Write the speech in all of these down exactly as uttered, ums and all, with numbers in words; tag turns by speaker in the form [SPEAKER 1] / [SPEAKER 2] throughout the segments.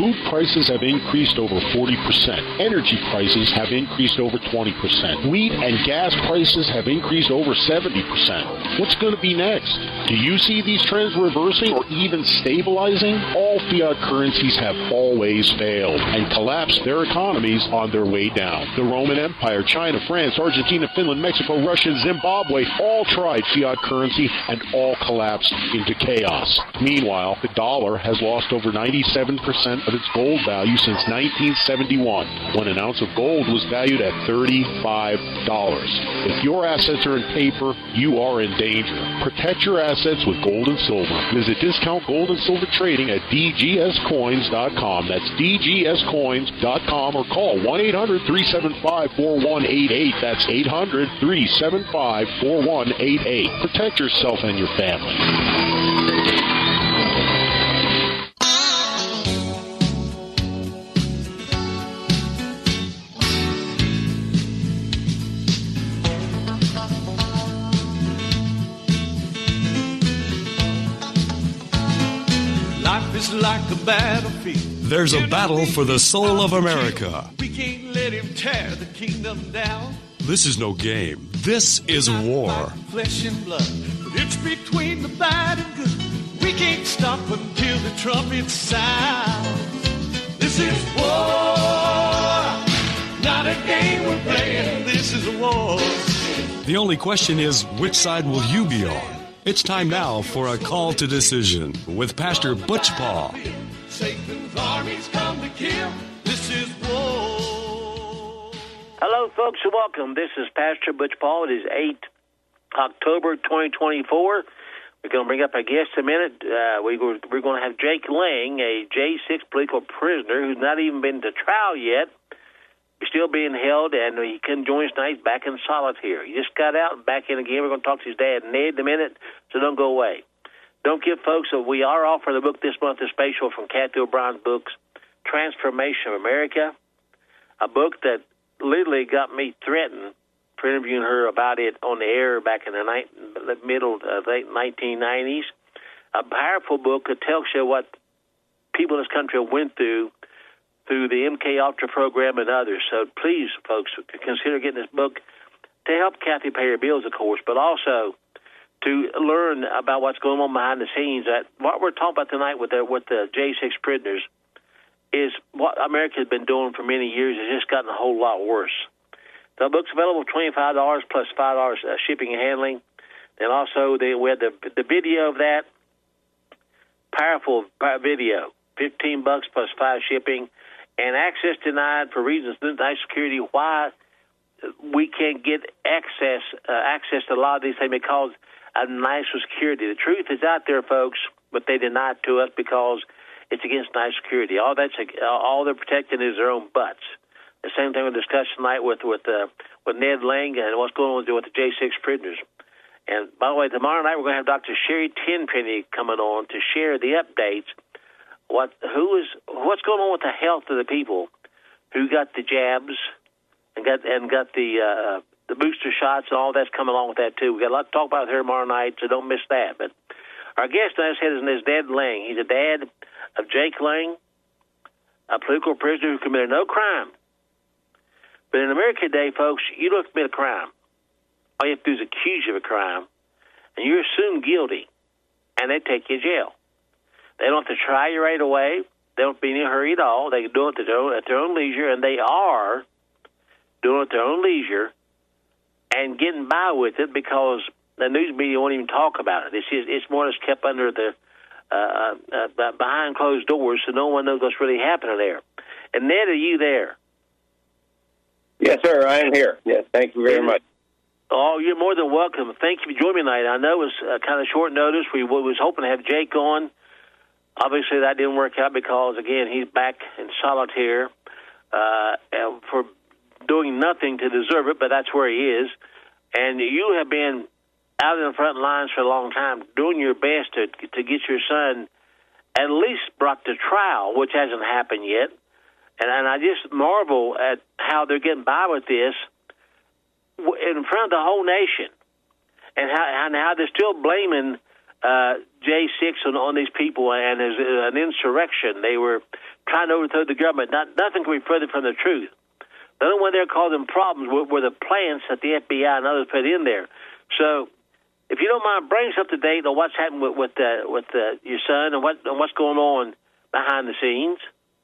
[SPEAKER 1] Food prices have increased over forty percent. Energy prices have increased over twenty percent. Wheat and gas prices have increased over seventy percent. What's going to be next? Do you see these trends reversing or even stabilizing? All fiat currencies have always failed and collapsed their economies on their way down. The Roman Empire, China, France, Argentina, Finland, Mexico, Russia, Zimbabwe all tried fiat currency and all collapsed into chaos. Meanwhile, the dollar has lost over ninety-seven percent of its gold value since nineteen seventy-one, when an ounce of gold was valued at thirty-five dollars. If your assets are in paper, you are in danger. Protect your assets with gold and silver. Visit Discount Gold and Silver Trading at D G S coins dot com. That's D G S coins dot com, or call one eight hundred, three seven five, four one eight eight. That's eight hundred, three seven five, four one eight eight. Protect yourself and your family.
[SPEAKER 2] Like a battlefield.
[SPEAKER 3] There's a battle for the soul of America.
[SPEAKER 2] We can't let him tear the kingdom down.
[SPEAKER 3] This is no game. This is war.
[SPEAKER 2] Flesh and blood. It's between the bad and good. We can't stop until the trumpet sound. This is war. Not a game we're playing. This is a war.
[SPEAKER 3] The only question is, which side will you be on? It's time now for a call to decision with Pastor Butch Paul.
[SPEAKER 2] Satan's armies come to kill. This is war.
[SPEAKER 4] Hello, folks, and welcome. This is Pastor Butch Paul. It is the eighth of October, twenty twenty-four. We're going to bring up our guest in a minute. Uh, we were, we're going to have Jake Lang, a J six political prisoner who's not even been to trial yet. He's still being held, and he couldn't join us tonight. He's back in solitary. He just got out and back in again. We're going to talk to his dad, Ned, in a minute, so don't go away. Don't give folks, so we are offering a book this month, a special from Kathy O'Brien's books, Transformation of America, a book that literally got me threatened for interviewing her about it on the air back in the, ni- the middle of the nineteen nineties. A powerful book that tells you what people in this country went through through the M K Ultra program and others. So please, folks, consider getting this book to help Kathy pay her bills, of course, but also to learn about what's going on behind the scenes. That what we're talking about tonight with the, with the J six prisoners is what America has been doing for many years. It's just gotten a whole lot worse. The book's available for twenty-five dollars plus five dollars uh, shipping and handling. And also the, we had the, the video of that, powerful video, fifteen bucks plus five shipping. And access denied for reasons of national security. Why we can't get access uh, access to a lot of these things because of national security. The truth is out there, folks, but they deny it to us because it's against national security. All that's all they're protecting is their own butts. The same thing we discussed tonight with with uh, with Ned Lang and what's going on with the J six prisoners. And by the way, tomorrow night we're going to have Doctor Sherry Tenpenny coming on to share the updates. What who is what's going on with the health of the people who got the jabs and got and got the uh, the booster shots and all that's coming along with that too. We got a lot to talk about here tomorrow night, so don't miss that. But our guest, as I said, is Ned Lang. He's a dad of Jake Lang, a political prisoner who committed no crime. But in America today, folks, you don't commit a crime. All you have to do is accuse you of a crime, and you're assumed guilty, and they take you to jail. They don't have to try you right away. They don't be in a hurry at all. They can do it at their own, at their own leisure, and they are doing it at their own leisure and getting by with it because the news media won't even talk about it. It's just, it's more or less kept under the uh, uh, behind closed doors, so no one knows what's really happening there. And Ned, are you there?
[SPEAKER 5] Yes, sir. I am here. Yes, thank you very much.
[SPEAKER 4] Oh, you're more than welcome. Thank you for joining me tonight. I know it was uh, kind of short notice. We, we was hoping to have Jake on. Obviously, that didn't work out because, again, he's back in solitary uh, for doing nothing to deserve it, but that's where he is. And you have been out in the front lines for a long time, doing your best to to get your son at least brought to trial, which hasn't happened yet. And, and I just marvel at how they're getting by with this in front of the whole nation, and how, and how they're still blaming uh, J six on, on these people and as an insurrection. They were trying to overthrow the government. Not, nothing could be further from the truth. The only one they're causing problems were, were the plants that the F B I and others put in there. So, if you don't mind, bring us up to date on what's happened with with, uh, with uh, your son and what and what's going on behind the scenes.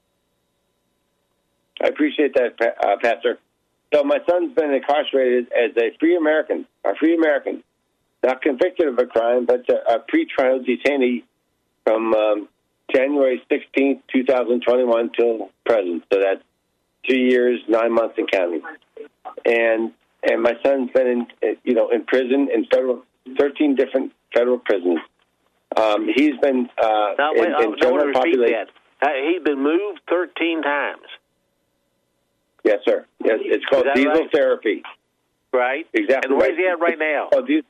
[SPEAKER 5] I appreciate that, uh, Pastor. So my son's been incarcerated as a free American, a free American, not convicted of a crime, but a, a pre-trial detainee from um, January sixteenth, twenty twenty-one till present. So that's two years, nine months and counting. And and my son's been in, you know, in prison in federal, thirteen different federal prisons. Um, he's been uh,
[SPEAKER 4] now, wait,
[SPEAKER 5] in,
[SPEAKER 4] I
[SPEAKER 5] in general population.
[SPEAKER 4] Uh, he's been moved thirteen times.
[SPEAKER 5] Yes, sir. Yes, it's called diesel
[SPEAKER 4] right?
[SPEAKER 5] therapy.
[SPEAKER 4] Right.
[SPEAKER 5] Exactly.
[SPEAKER 4] And where's
[SPEAKER 5] right.
[SPEAKER 4] he at right now?
[SPEAKER 5] Oh, he's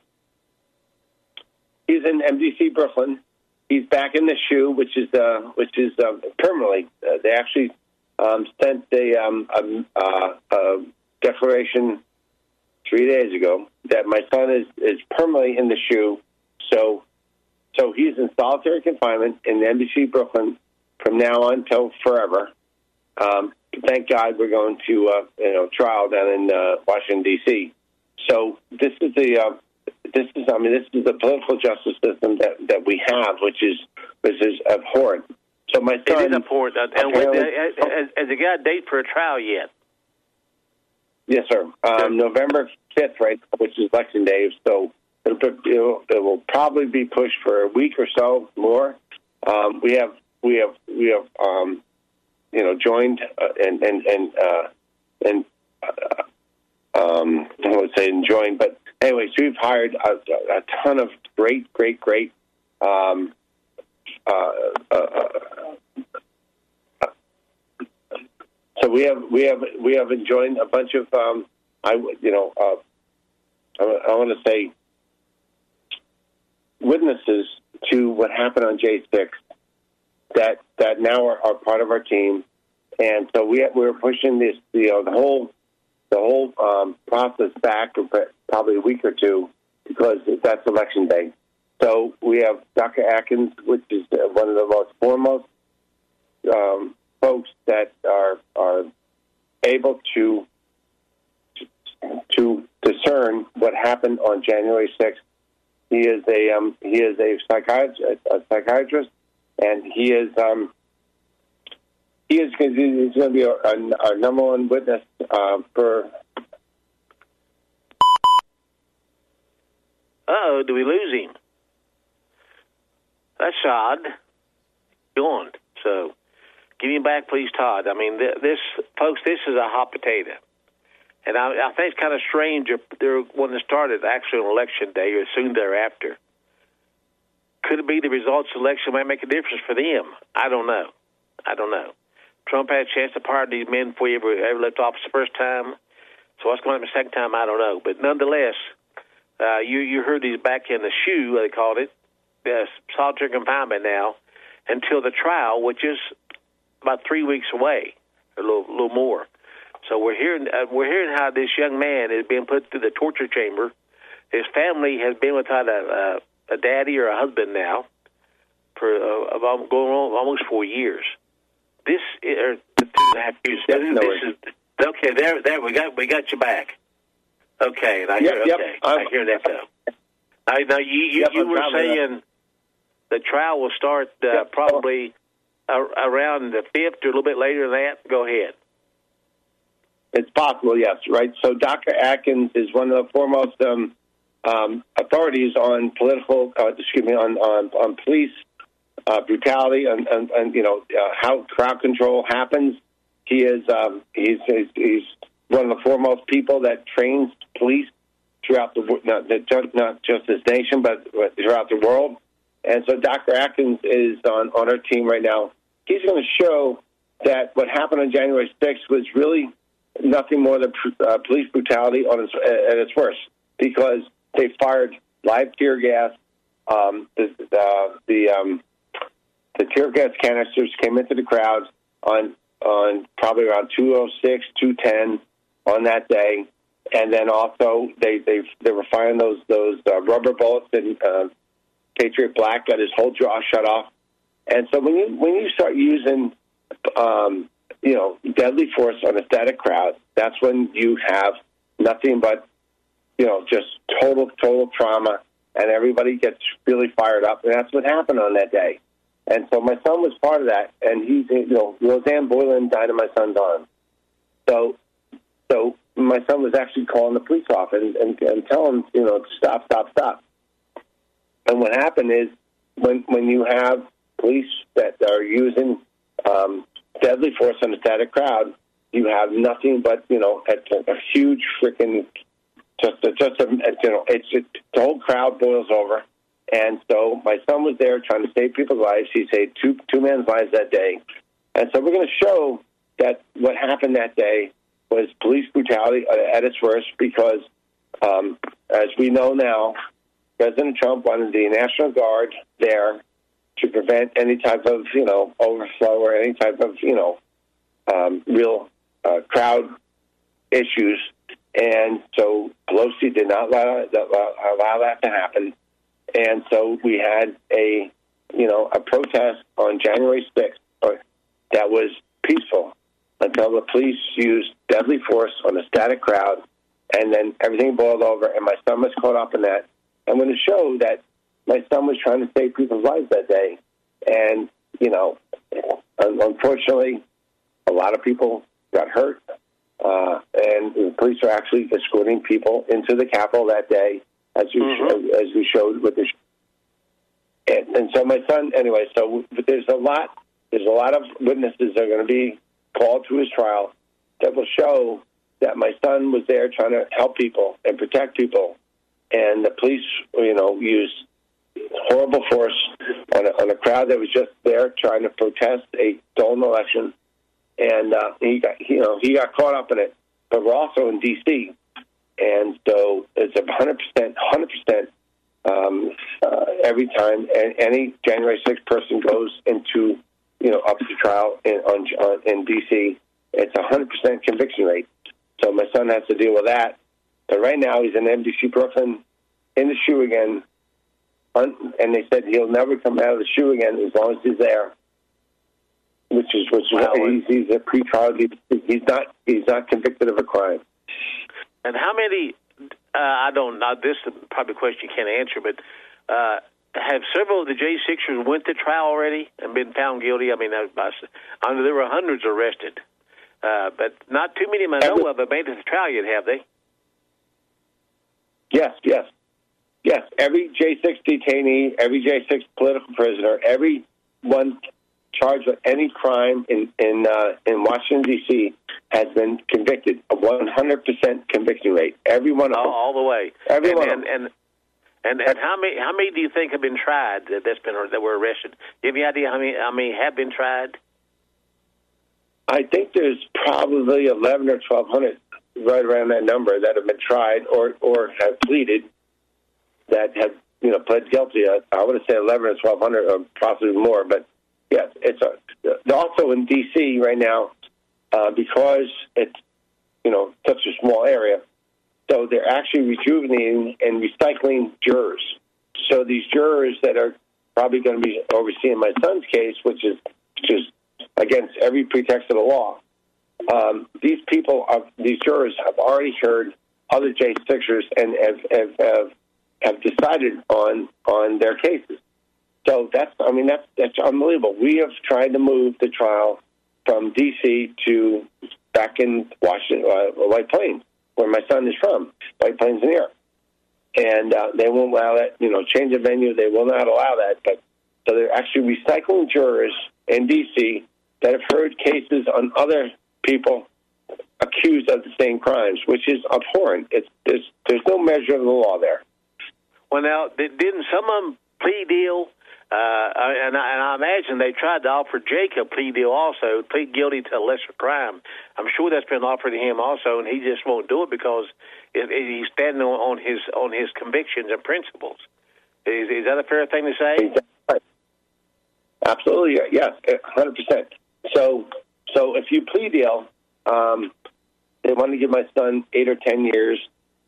[SPEAKER 5] in M D C, Brooklyn. He's back in the S H U, which is uh, which is uh, permanently. Uh, they actually um, sent a, um, a, uh, a declaration three days ago that my son is, is permanently in the S H U. So, so he's in solitary confinement in M D C, Brooklyn, from now on till forever. Um, thank God we're going to uh, you know trial down in uh, Washington D C. So this is the uh, this is I mean this is the political justice system that, that we have, which is which is abhorrent. So my son
[SPEAKER 4] it is abhorrent. Uh, and when, uh, has, has he got a date for a trial yet?
[SPEAKER 5] Yes, sir. Um, November fifth, right, which is Election Day. So it'll, it'll, it will probably be pushed for a week or so more. Um, we have we have we have. Um, you know, joined uh, and and and uh, and uh, um, I would say joined, but anyways, we've hired a, a ton of great, great, great. Um, uh, uh, uh, so we have we have we have joined a bunch of um, I you know uh, I, I want to say witnesses to what happened on J six. That that now are, are part of our team, and so we we're pushing this you know the whole the whole um, process back probably a week or two because that's Election Day. So we have Doctor Atkins, which is one of the most foremost um, folks that are are able to to discern what happened on January sixth. He is a um, he is a psychiatrist. A psychiatrist And he is um, he is he's going to be our, our number one witness uh, for.
[SPEAKER 4] Uh-oh, do we lose him? That's odd. Gone. So, give him back, please, Todd. I mean, th- this, folks, this is a hot potato. And I, I think it's kind of strange they're when it started actually on Election Day or soon thereafter. Could it be the results of the election might make a difference for them? I don't know. I don't know. Trump had a chance to pardon these men before he ever, ever left office the first time. So what's going to happen the second time, I don't know. But nonetheless, uh, you, you heard he's back in the S H U, they called it, uh, solitary confinement now, until the trial, which is about three weeks away, a little, little more. So we're hearing uh, we're hearing how this young man is being put through the torture chamber. His family has been without a, a, a daddy or a husband now for uh, about going on almost four years. This is two and a half years. This, this is okay. There, there we got we got you back. Okay, and I
[SPEAKER 5] yep,
[SPEAKER 4] hear
[SPEAKER 5] yep,
[SPEAKER 4] okay.
[SPEAKER 5] I'm,
[SPEAKER 4] I hear that though. I know you you,
[SPEAKER 5] yep,
[SPEAKER 4] you were saying the trial will start uh,
[SPEAKER 5] yep.
[SPEAKER 4] probably uh, around the fifth or a little bit later than that. Go ahead.
[SPEAKER 5] It's possible, yes, right? So Doctor Atkins is one of the foremost um, um, authorities on political, uh, excuse me, on, on, on police uh, brutality and, and, and, you know, uh, how crowd control happens. He is um, he's, he's he's one of the foremost people that trains police throughout the not not just this nation, but throughout the world. And so Doctor Atkins is on, on our team right now. He's going to show that what happened on January sixth was really nothing more than uh, police brutality on its, at its worst, because they fired live tear gas. Um, the uh, the, um, the tear gas canisters came into the crowd on on probably around two oh six, two ten on that day, and then also they they they were firing those those uh, rubber bullets and uh, Patriot Black got his whole jaw shut off. And so when you when you start using, um, you know, deadly force on a static crowd, that's when you have nothing but, you know, just total, total trauma, and everybody gets really fired up. And that's what happened on that day. And so my son was part of that, and he's, you know, Roseanne Boylan died in my son's arms. So, so my son was actually calling the police off and, and, and telling them, you know, stop, stop, stop. And what happened is when when you have police that are using um, deadly force on a static crowd, you have nothing but, you know, a, a huge freaking, just a, just a, you know, it's just, the whole crowd boils over. And so my son was there trying to save people's lives. He saved two two men's lives that day. And so we're going to show that what happened that day was police brutality at its worst because, um, as we know now, President Trump wanted the National Guard there to prevent any type of, you know, overflow or any type of, you know, um, real uh, crowd issues. And so Pelosi did not allow, allow that to happen. And so we had a, you know, a protest on January sixth that was peaceful until the police used deadly force on a static crowd, and then everything boiled over, and my son was caught up in that. I'm going to show that my son was trying to save people's lives that day. And, you know, unfortunately, a lot of people got hurt, uh, and the police are actually escorting people into the Capitol that day, as we mm-hmm. showed, as we showed with the. And, and so my son, anyway. So but there's a lot. There's a lot of witnesses that are going to be called to his trial that will show that my son was there trying to help people and protect people, and the police, you know, used horrible force on a, on a crowd that was just there trying to protest a stolen election, and uh, he got, you know, he got caught up in it. But we're also in D C, and so it's a hundred percent, hundred percent. Um, uh, every time any January sixth person goes into, you know, up to trial in, on, on, in D C, it's a hundred percent conviction rate. So my son has to deal with that. But right now he's in M D C Brooklyn in the shoe again, and they said he'll never come out of the shoe again as long as he's there. Which is which wow. he's, he's a pretrial. He's, he's not he's not convicted of a crime.
[SPEAKER 4] And how many? Uh, I don't know. This is probably a question you can't answer, but uh, have several of the J sixers went to trial already and been found guilty? I mean, I, I, I know there were hundreds arrested, uh, but not too many I know of have made it to trial yet, have they?
[SPEAKER 5] Yes, yes, yes. Every J six detainee, every J six political prisoner, every one charged with any crime in in uh, in Washington D C has been convicted. A one hundred percent conviction rate. Every one of them,
[SPEAKER 4] all, all the way.
[SPEAKER 5] Every
[SPEAKER 4] and,
[SPEAKER 5] one
[SPEAKER 4] and,
[SPEAKER 5] of them.
[SPEAKER 4] And, and and how many how many do you think have been tried that that's been that were arrested? Do you have any idea how many how many have been tried?
[SPEAKER 5] I think there's probably eleven or twelve hundred, right around that number, that have been tried or or have pleaded, that have, you know, pled guilty. I, I would say eleven or twelve hundred, or possibly more. But yes, it's a, also in D C right now, uh, because it's, you know, such a small area. So they're actually rejuvenating and recycling jurors. So these jurors that are probably going to be overseeing my son's case, which is just against every pretext of the law, um, these people, are, these jurors have already heard other J sixers and have, have, have, have decided on on their cases. So that's, I mean, that's that's unbelievable. We have tried to move the trial from D C to back in Washington, uh, White Plains, where my son is from, White Plains, New York. And uh, they won't allow that, you know, change of venue. They will not allow that. But so they're actually recycling jurors in D C that have heard cases on other people accused of the same crimes, which is abhorrent. It's, there's, there's no measure of the law there.
[SPEAKER 4] Well, now, didn't some of them plea deal? Uh, and, I, and I imagine they tried to offer Jake a plea deal also, plead guilty to a lesser crime. I'm sure that's been offered to him also, and he just won't do it because it, it, he's standing on, on his on his convictions and principles. Is, is that a fair thing to say?
[SPEAKER 5] Right. Absolutely, yes, one hundred percent. So, so if you plea deal, um, they want to give my son eight or ten years. The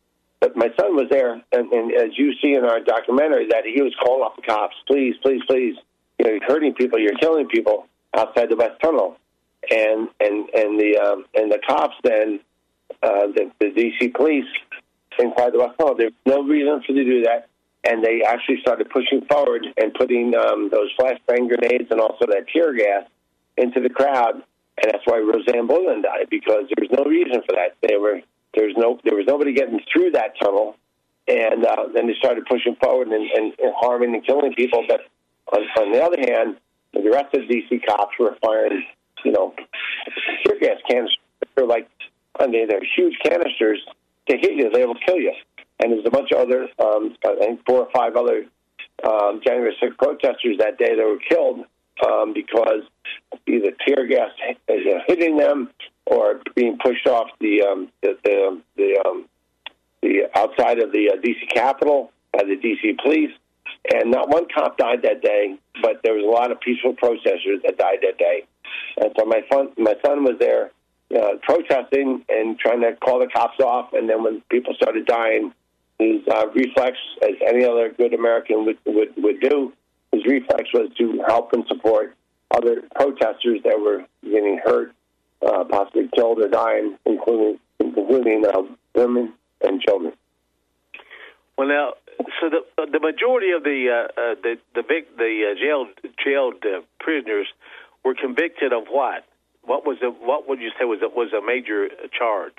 [SPEAKER 5] but my son was there, and, and as you see in our documentary, that he was calling up the cops, please, please, please. You know, you're hurting people, you're killing people outside the West Tunnel, and and and the um, and the cops then, uh, the, the D C police inside the West Tunnel. There's no reason for them to do that, and they actually started pushing forward and putting um, those flashbang grenades and also that tear gas into the crowd, and that's why Roseanne Boyland died, because there was no reason for that. They were there's no there was nobody getting through that tunnel, and uh, then they started pushing forward and, and, and harming and killing people. But on, on the other hand, the rest of the D C cops were firing, you know, tear gas canisters. They're like, I mean, they're huge canisters to hit you. They will kill you. And there's a bunch of other, um, I think four or five other um, January sixth protesters that day that were killed um, because either tear gas you know, hitting them or being pushed off the um, the the, the, um, the outside of the uh, D C Capitol by the D C police. And not one cop died that day, but there was a lot of peaceful protesters that died that day. And so my son, my son was there uh, protesting and trying to call the cops off. And then when people started dying, his uh, reflex, as any other good American would, would, would do, his reflex was to help and support other protesters that were getting hurt, uh, possibly killed or dying, including including uh, women and children.
[SPEAKER 4] Well, now, so the the majority of the uh, uh, the the big the uh, jailed jailed uh, prisoners were convicted of what? What was the what would you say was a, was a major charge?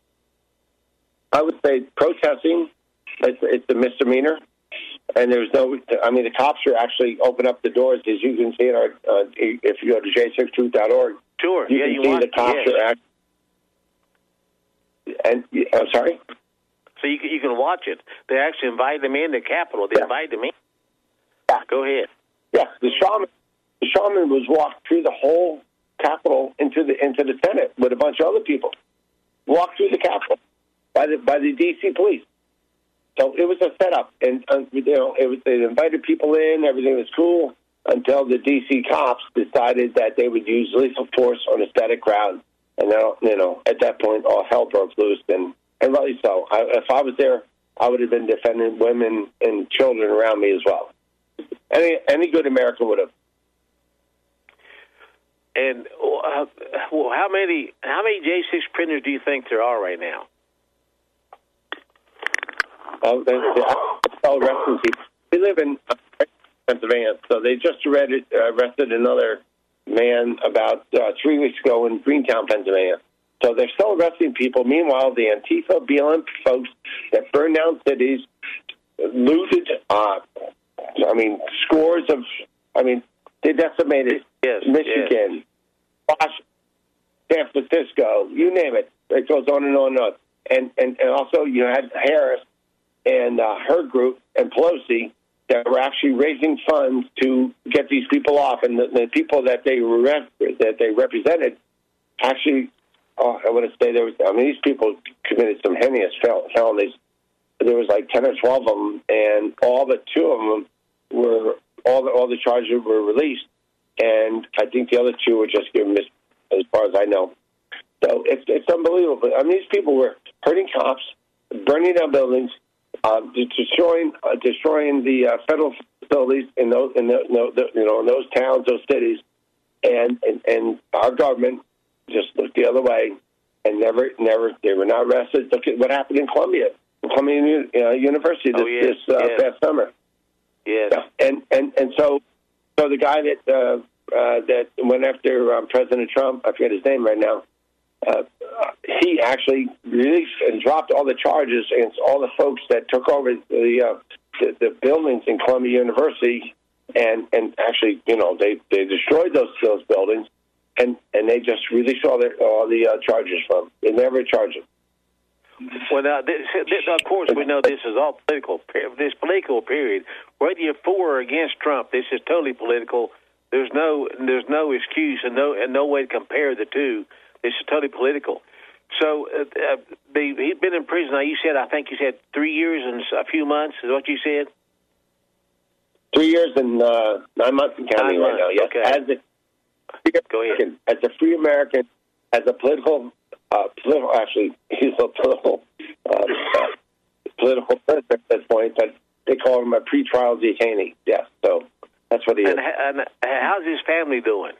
[SPEAKER 5] I would say protesting. It's, it's a misdemeanor, and there's no. I mean, the cops are actually open up the doors, as you can see in our. Uh, if you go to j six truth dot org,
[SPEAKER 4] sure,
[SPEAKER 5] you
[SPEAKER 4] yeah,
[SPEAKER 5] can
[SPEAKER 4] you
[SPEAKER 5] see
[SPEAKER 4] want,
[SPEAKER 5] the cops
[SPEAKER 4] yes.
[SPEAKER 5] are act. And I'm sorry.
[SPEAKER 4] So you can, you can watch it. They actually invite them in the Capitol. They
[SPEAKER 5] yeah.
[SPEAKER 4] invite them in.
[SPEAKER 5] Yeah.
[SPEAKER 4] Go ahead.
[SPEAKER 5] Yes, the shaman. The shaman was walked through the whole Capitol into the into the Senate with a bunch of other people. Walked through the Capitol by the by the D C police. So it was a setup, and uh, you know, it was they invited people in. Everything was cool until the D C cops decided that they would use lethal force on a static crowd, and now you know at that point all hell broke loose, and and rightly so. I, if I was there, I would have been defending women and children around me as well. Any any good American would have.
[SPEAKER 4] And uh, well, how many how many J six printers do you think there are right now?
[SPEAKER 5] Uh, they, they, all arresting people. We live in uh, Pennsylvania, so they just arrested, uh, arrested another man about uh, three weeks ago in Greentown, Pennsylvania. So they're still arresting people. Meanwhile, the Antifa, B L M folks that burned down cities, looted, uh, I mean, scores of, I mean, they decimated
[SPEAKER 4] yes,
[SPEAKER 5] Michigan, yes. San Francisco, you name it. It goes on and on and on. And, and, and also you had Harris and uh, her group and Pelosi that were actually raising funds to get these people off. And the, the people that they rep- that they represented actually, oh, I want to say there was, I mean, these people committed some heinous fel- felonies. There was like ten or twelve of them, and all but two of them were, all the, all the charges were released. And I think the other two were just given mis- as far as I know. So it's, it's unbelievable. I mean, these people were hurting cops, burning down buildings, uh, destroying uh, destroying the uh, federal facilities in those in the, the, you know in those towns, those cities, and, and and our government just looked the other way and never never they were not arrested. Look at what happened in Columbia, Columbia uh, University this,
[SPEAKER 4] oh, yes,
[SPEAKER 5] this uh,
[SPEAKER 4] yes.
[SPEAKER 5] past summer.
[SPEAKER 4] Yes.
[SPEAKER 5] Yeah. And and and so so the guy that uh, uh, that went after um, President Trump, I forget his name right now. Uh, he actually released and dropped all the charges against all the folks that took over the uh, the, the buildings in Columbia University, and, and actually, you know, they, they destroyed those those buildings, and, and they just released all the all the uh, charges from. They never charged them.
[SPEAKER 4] Well, now, this, this, of course, we know this is all political. This political period, whether you're for or against Trump, this is totally political. There's no there's no excuse and no and no way to compare the two. This is totally political. So uh, uh, the, he's been in prison. Now, you said, I think you said three years and a few months. Is what you said?
[SPEAKER 5] Three years and uh, nine months in counting right now. Yes,
[SPEAKER 4] okay.
[SPEAKER 5] as a
[SPEAKER 4] Go ahead.
[SPEAKER 5] As a free American, as a political, uh, political actually, he's a political uh, political prisoner at this point, but they call him a pretrial detainee. Yes, so that's what he is.
[SPEAKER 4] And, and how's his family doing?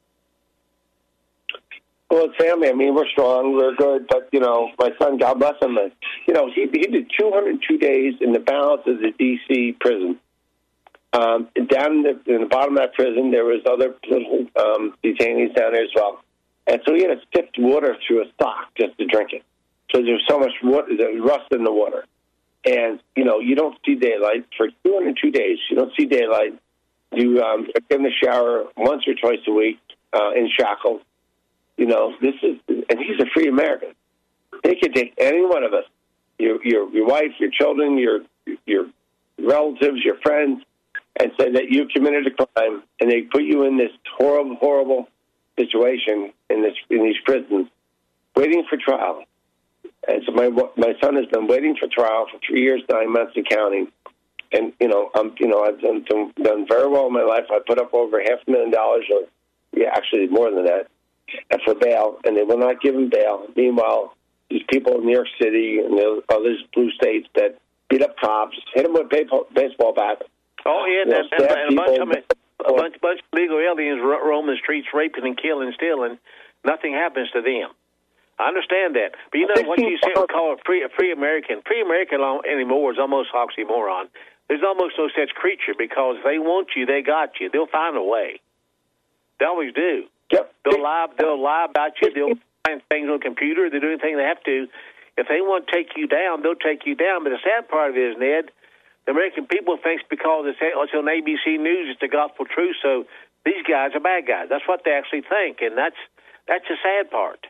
[SPEAKER 5] Well, his family, I mean, we're strong, we're good, but, you know, my son, God bless him, uh, you know, he, he did two hundred two days in the balance of the D C prison. Um, down in the, in the bottom of that prison, there was other political um, detainees down there as well. And so he had to sift water through a sock just to drink it. So there was so much water, there was rust in the water. And, you know, you don't see daylight for two hundred two days. You don't see daylight. You um, get in the shower once or twice a week uh, in shackles. You know, this is, and he's a free American. They could take any one of us, your your your wife, your children, your your relatives, your friends, and say that you committed a crime, and they put you in this horrible, horrible situation in this in these prisons, waiting for trial. And so my my son has been waiting for trial for three years, nine months, and counting. And you know, I'm you know I've done done very well in my life. I put up over half a million dollars, or yeah, actually more than that, for bail, and they will not give him bail. Meanwhile, these people in New York City and the other blue states that beat up cops, hit them with baseball, baseball bats.
[SPEAKER 4] Oh yeah,
[SPEAKER 5] you know,
[SPEAKER 4] and, and, and a bunch, I mean, a
[SPEAKER 5] or,
[SPEAKER 4] bunch, bunch of illegal aliens ro- roam the streets, raping and killing, stealing. Nothing happens to them. I understand that, but you know what you say, call a free, a free American. Free American anymore is almost oxymoron. There's almost no such creature because if they want you, they got you. They'll find a way. They always do.
[SPEAKER 5] Yep.
[SPEAKER 4] They'll lie. They'll lie about you. They'll find things on the computer. They do anything they have to. If they want to take you down, they'll take you down. But the sad part of it is, Ned, the American people thinks because it's, it's on A B C News, it's the gospel truth. So these guys are bad guys. That's what they actually think, and that's that's the sad part.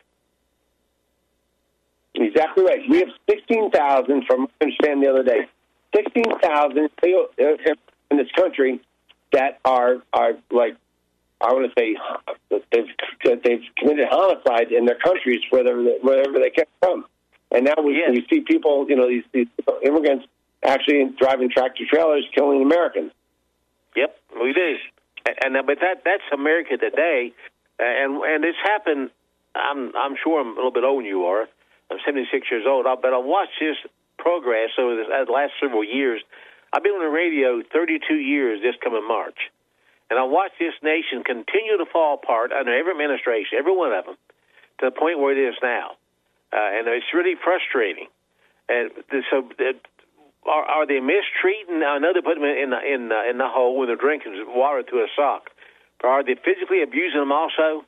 [SPEAKER 5] Exactly right. We have sixteen thousand, from I understand the other day, sixteen thousand in this country that are are like, I want to say they've they've committed homicide in their countries wherever they, wherever they came from, and now we,
[SPEAKER 4] yes.
[SPEAKER 5] we see people, you know, these, these immigrants actually driving tractor trailers, killing Americans.
[SPEAKER 4] Yep, we do, and, and but that that's America today, and and it's happened. I'm I'm sure I'm a little bit older than you are. I'm seventy-six years old, but I watched this progress over the last several years. I've been on the radio thirty-two years this coming March, and I watched this nation continue to fall apart under every administration, every one of them, to the point where it is now. Uh, and it's really frustrating. And so are, are they mistreating? I know they put them in the, in the, in the hole when they're drinking water through a sock. But are they physically abusing them also?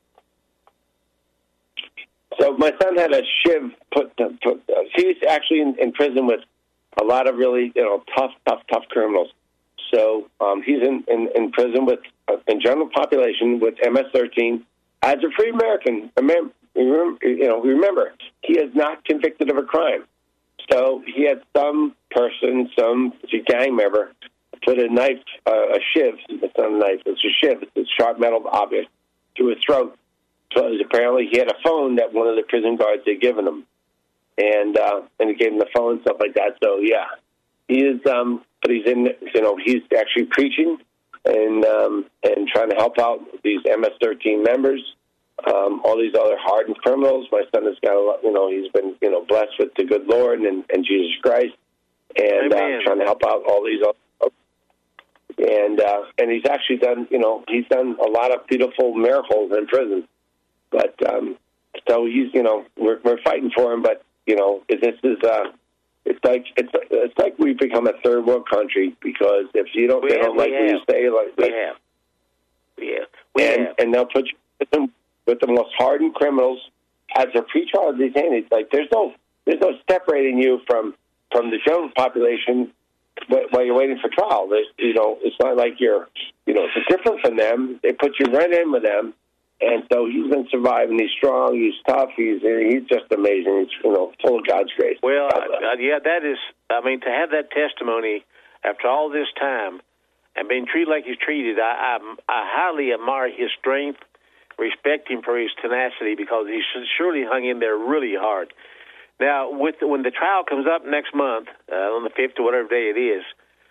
[SPEAKER 5] So my son had a shiv put. put uh, he's actually in, in prison with a lot of really, you know, tough, tough, tough criminals. So um, he's in, in, in prison with, uh, in general population, with M S thirteen as a free American. Remember, you know, remember he is not convicted of a crime. So he had some person, some gang member, put a knife, uh, a shiv. It's not a knife. It's a shiv. It's a sharp metal object to his throat. Because apparently he had a phone that one of the prison guards had given him, and uh, and he gave him the phone and stuff like that. So yeah, he is. Um, but he's in. You know, he's actually preaching and um, and trying to help out these M S thirteen members, um, all these other hardened criminals. My son has got a lot. You know, he's been you know blessed with the good Lord and, and Jesus Christ, and uh, trying to help out all these. Other and uh, and he's actually done. You know, he's done a lot of beautiful miracles in prison. But um, so he's, you know, we're we're fighting for him. But you know, this is uh, it's like it's it's like we've become a third world country because if you don't, we they have, don't like where you stay, like
[SPEAKER 4] we
[SPEAKER 5] like,
[SPEAKER 4] have, yeah, we
[SPEAKER 5] and
[SPEAKER 4] have.
[SPEAKER 5] and they'll put you with them with the most hardened criminals as a pretrial detainee. Like there's no there's no separating you from from the general population while you're waiting for trial. There's, you know, it's not like you're, you know, it's different from them. They put you right in with them. And so he's been surviving. He's strong. He's tough. He's he's just amazing. He's, you know, full of God's grace.
[SPEAKER 4] Well,
[SPEAKER 5] God
[SPEAKER 4] uh, yeah, that is. I mean, to have that testimony after all this time and being treated like he's treated, I I, I highly admire his strength, respect him for his tenacity because he surely hung in there really hard. Now, with the, when the trial comes up next month uh, on the fifth or whatever day it is,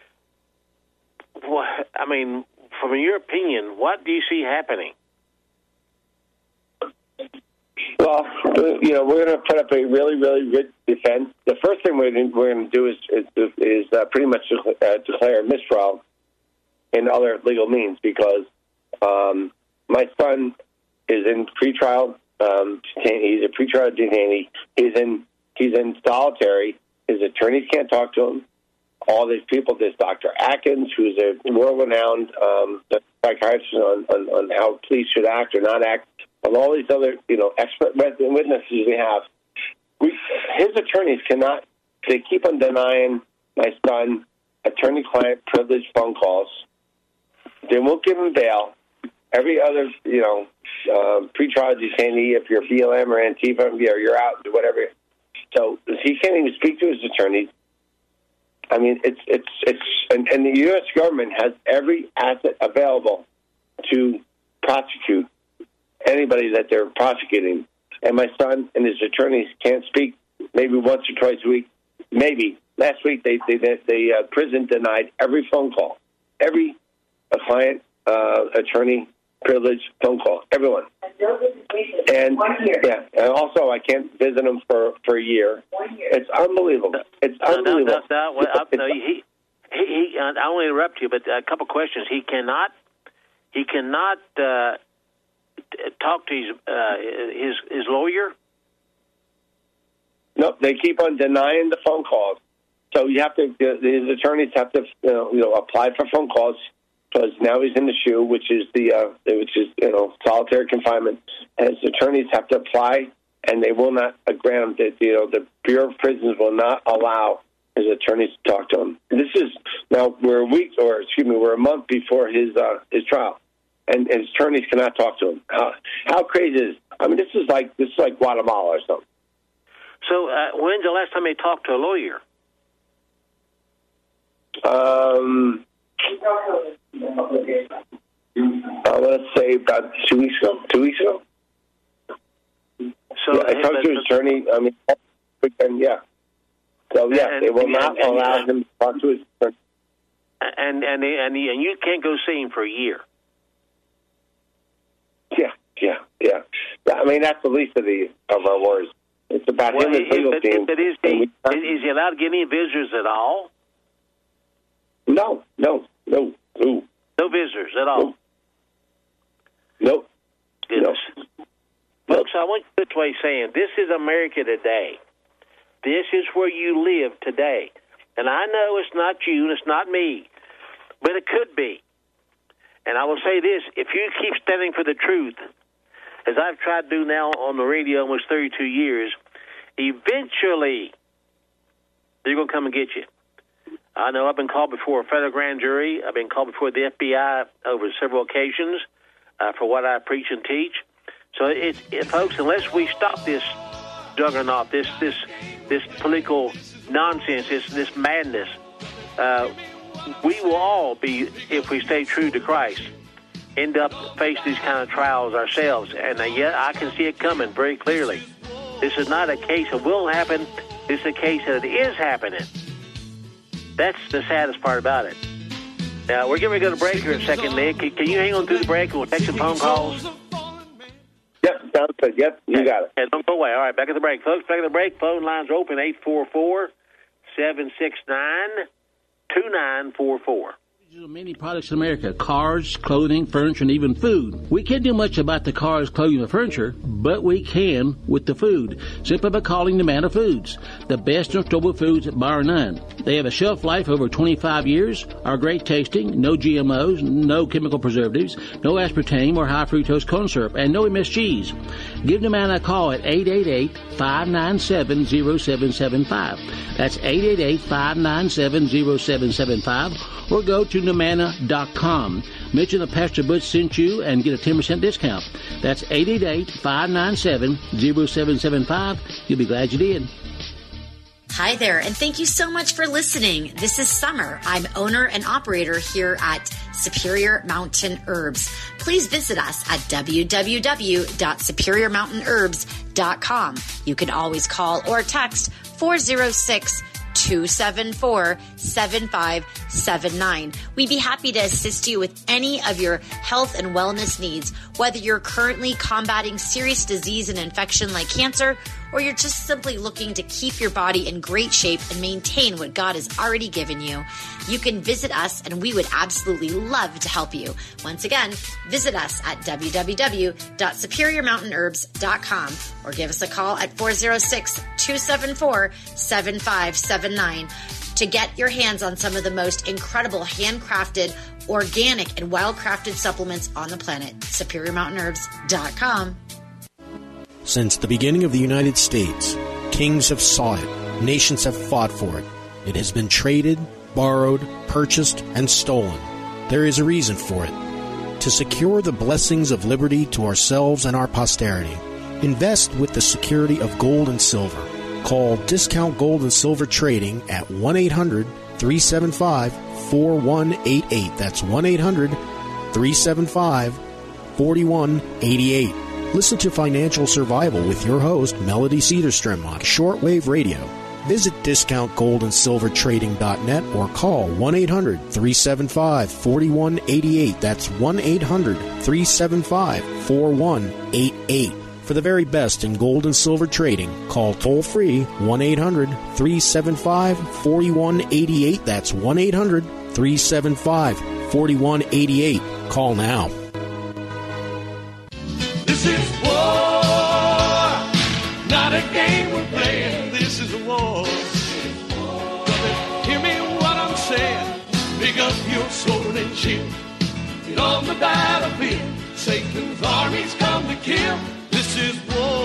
[SPEAKER 4] what, I mean, from your opinion, what do you see happening?
[SPEAKER 5] Well, You know, we're going to put up a really, really good defense. The first thing we're going to do is is, is uh, pretty much uh, declare mistrial and other legal means, because um, my son is in pretrial. Um, he's a pretrial detainee. He's in he's in solitary. His attorneys can't talk to him. All these people, there's Doctor Atkins, who's a world-renowned um, psychiatrist on, on, on how police should act or not act, and all these other, you know, expert witnesses we have. We, his attorneys cannot, they keep on denying my son attorney-client privilege phone calls. They won't give him bail. Every other, you know, uh, pretrial detainee, if you're B L M or Antifa, or you're out, whatever. So he can't even speak to his attorneys. I mean, it's it's it's, and, and the U S government has every asset available to prosecute anybody that they're prosecuting. And my son and his attorneys can't speak maybe once or twice a week. Maybe last week they they the uh, prison denied every phone call, every uh, client uh, attorney privilege phone call, everyone. And yeah, and also I can't visit him for, for a year. It's unbelievable. It's unbelievable.
[SPEAKER 4] No, no, no, no, no, he, he, he, I don't want to interrupt you, but a couple questions. He cannot, he cannot uh, talk to his, uh, his his lawyer.
[SPEAKER 5] Nope, they keep on denying the phone calls. So you have to, his attorneys have to, you know, you know apply for phone calls. Because now he's in the S H U, which is the uh, which is you know solitary confinement. And his attorneys have to apply, and they will not grant him. That you know the Bureau of Prisons will not allow his attorneys to talk to him. This is now we're a week, or excuse me, we're a month before his uh, his trial, and, and his attorneys cannot talk to him. How, how crazy is? I mean, this is like this is like Guatemala or something.
[SPEAKER 4] So uh, when's the last time they talked to a lawyer?
[SPEAKER 5] Um. Uh, let's say about two weeks ago. Two weeks ago. So yeah, I talked to his attorney. I mean, weekend, yeah. So yeah, and, they will and, not and, allow and, him to talk to his attorney.
[SPEAKER 4] And and and and you can't go see him for a year.
[SPEAKER 5] Yeah, yeah, yeah. I mean, that's the least of the of our worries. It's about well, him and his legal
[SPEAKER 4] but,
[SPEAKER 5] team.
[SPEAKER 4] But is he, is he allowed to get any visitors at all?
[SPEAKER 5] No, no, no, no.
[SPEAKER 4] No visitors at all?
[SPEAKER 5] No.
[SPEAKER 4] Goodness.
[SPEAKER 5] No.
[SPEAKER 4] Folks, I want you this way saying, this is America today. This is where you live today. And I know it's not you and it's not me, but it could be. And I will say this, if you keep standing for the truth, as I've tried to do now on the radio almost thirty-two years, eventually they're going to come and get you. I know I've been called before a federal grand jury. I've been called before the F B I over several occasions uh, for what I preach and teach. So, it, it, folks, unless we stop this juggernaut, this this this political nonsense, this this madness, uh, we will all be, if we stay true to Christ, end up facing these kind of trials ourselves. And uh, yet I can see it coming very clearly. This is not a case that will happen. This is a case that it is happening. That's the saddest part about it. Now, we're getting ready to go to break here in a second, Nick. Can, can you hang on through the break and we'll take some phone calls?
[SPEAKER 5] Yep, sounds good. Yep, you got it.
[SPEAKER 4] Yeah, don't go away. All right, back at the break, folks. Back at the break. Phone lines are open, eight four four, seven six nine, two nine four four.
[SPEAKER 6] Many products in America, cars, clothing, furniture, and even food. We can't do much about the cars, clothing, and furniture, but we can with the food, simply by calling Nomana Foods, the best in storable foods bar none. They have a shelf life over twenty-five years, are great tasting, no G M Os, no chemical preservatives, no aspartame or high fructose corn syrup, and no M S Gs. Give Nomana a call at eight eight eight, five nine seven, zero seven seven five. That's eight eight eight, five nine seven, zero seven seven five, or go to Nomana dot com. Mention that Pastor Butch sent you and get a ten percent discount. That's eight eight eight, five nine seven, zero seven seven five. You'll be glad you did.
[SPEAKER 7] Hi there, and thank you so much for listening. This is Summer. I'm owner and operator here at Superior Mountain Herbs. Please visit us at w w w dot superior mountain herbs dot com. You can always call or text four oh six, two seven four, seven five seven nine. We'd be happy to assist you with any of your health and wellness needs, whether you're currently combating serious disease and infection like cancer, or you're just simply looking to keep your body in great shape and maintain what God has already given you. You can visit us, and we would absolutely love to help you. Once again, visit us at w w w dot superior mountain herbs dot com or give us a call at four oh six, two seven four, seven five seven nine to get your hands on some of the most incredible handcrafted, organic, and wild-crafted supplements on the planet. superior mountain herbs dot com.
[SPEAKER 8] Since the beginning of the United States, kings have sought it, nations have fought for it. It has been traded, borrowed, purchased, and stolen. There is a reason for it. To secure the blessings of liberty to ourselves and our posterity, invest with the security of gold and silver. Call Discount Gold and Silver Trading at one eight hundred, three seven five, four one eight eight. That's one eight hundred, three seven five, four one eight eight. Listen to Financial Survival with your host, Melody Cedarstrom, on shortwave radio. Visit discount gold and silver trading dot net or call one eight hundred, three seven five, four one eight eight. That's one eight hundred, three seven five, four one eight eight. For the very best in gold and silver trading, call toll-free one eight hundred, three seven five, four one eight eight. That's one eight hundred, three seven five, four one eight eight. Call now.
[SPEAKER 2] This is war, not a game we're playing. This is a war. Brother, hear me what I'm saying. Pick up your sword and shield. Get on the battlefield. Satan's armies come to kill. This is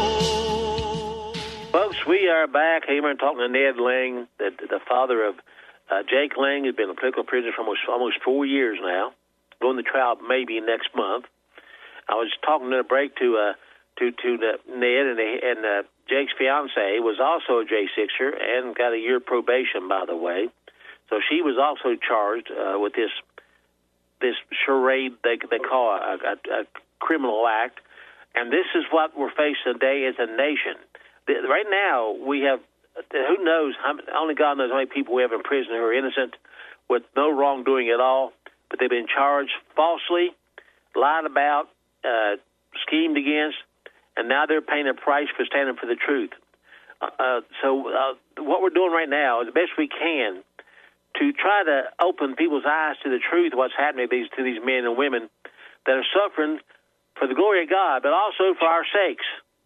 [SPEAKER 2] war.
[SPEAKER 4] Folks, we are back. Here we're talking to Ned Lang, the, the father of uh, Jake Lang, who's been a political prisoner for almost, almost four years now. Going to trial maybe next month. I was talking in a break to uh, to to the Ned, and, and uh, Jake's fiance was also a J sixer and got a year probation, by the way. So she was also charged uh, with this this charade they they call a, a, a criminal act, and this is what we're facing today as a nation. The, right now, we have who knows? How, only God knows how many people we have in prison who are innocent with no wrongdoing at all, but they've been charged falsely, lied about, Uh, schemed against, and now they're paying a price for standing for the truth. Uh, so uh, what we're doing right now is the best we can to try to open people's eyes to the truth of what's happening to these, to these men and women that are suffering for the glory of God, but also for our sakes.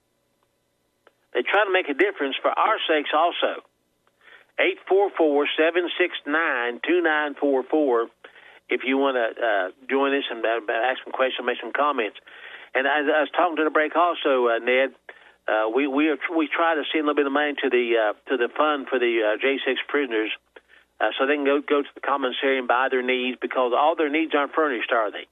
[SPEAKER 4] They try to make a difference for our sakes also. eight four four, seven six nine, two nine four four. If you want to uh, join us and uh, ask some questions, make some comments. And I, I was talking to the break also, uh, Ned. Uh, we we are, we try to send a little bit of money to the uh, to the fund for the uh, J six prisoners, uh, so they can go go to the commissary and buy their needs, because all their needs aren't furnished, are they?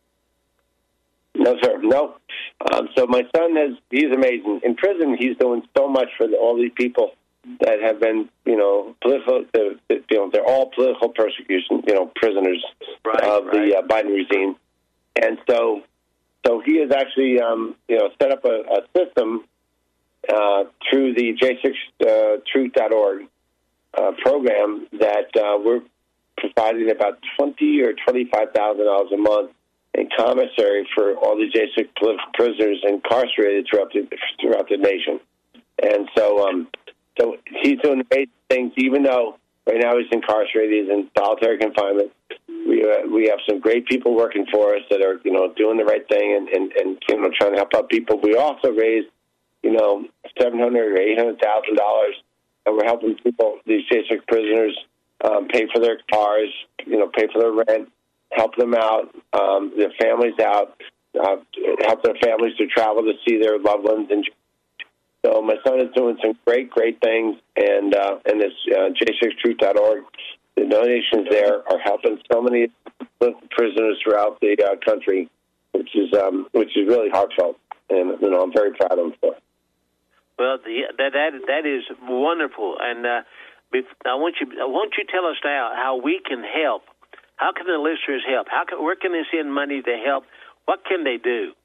[SPEAKER 5] No, sir. No. Um, so my son has he's amazing. In prison, he's doing so much for the, all these people that have been, you know, political. Uh, you know, they're all political persecution, you know, prisoners
[SPEAKER 4] right,
[SPEAKER 5] of
[SPEAKER 4] right.
[SPEAKER 5] the uh, Biden regime, and so, so he has actually, um, you know, set up a, a system uh, through the J six truth dot org uh, program that uh, we're providing about twenty or twenty-five thousand dollars a month in commissary for all the J six political prisoners incarcerated throughout the throughout the nation, and so. Um, So he's doing amazing things, even though right now he's incarcerated, he's in solitary confinement. We uh, we have some great people working for us that are, you know, doing the right thing and, and, and you know, trying to help out people. We also raised, you know, seven hundred or eight hundred thousand dollars, and we're helping people, these J six prisoners, um, pay for their cars, you know, pay for their rent, help them out, um, their families out, uh, help their families to travel to see their loved ones. And so my son is doing some great, great things, and uh, and this uh, J six truth dot org, the donations there are helping so many prisoners throughout the uh, country, which is um, which is really heartfelt, and you know I'm very proud of him for.
[SPEAKER 4] Well, the, that that that is wonderful, and uh, I want you I want you to tell us now how we can help. How can the listeners help? How can, where can they send money to help? What can they do?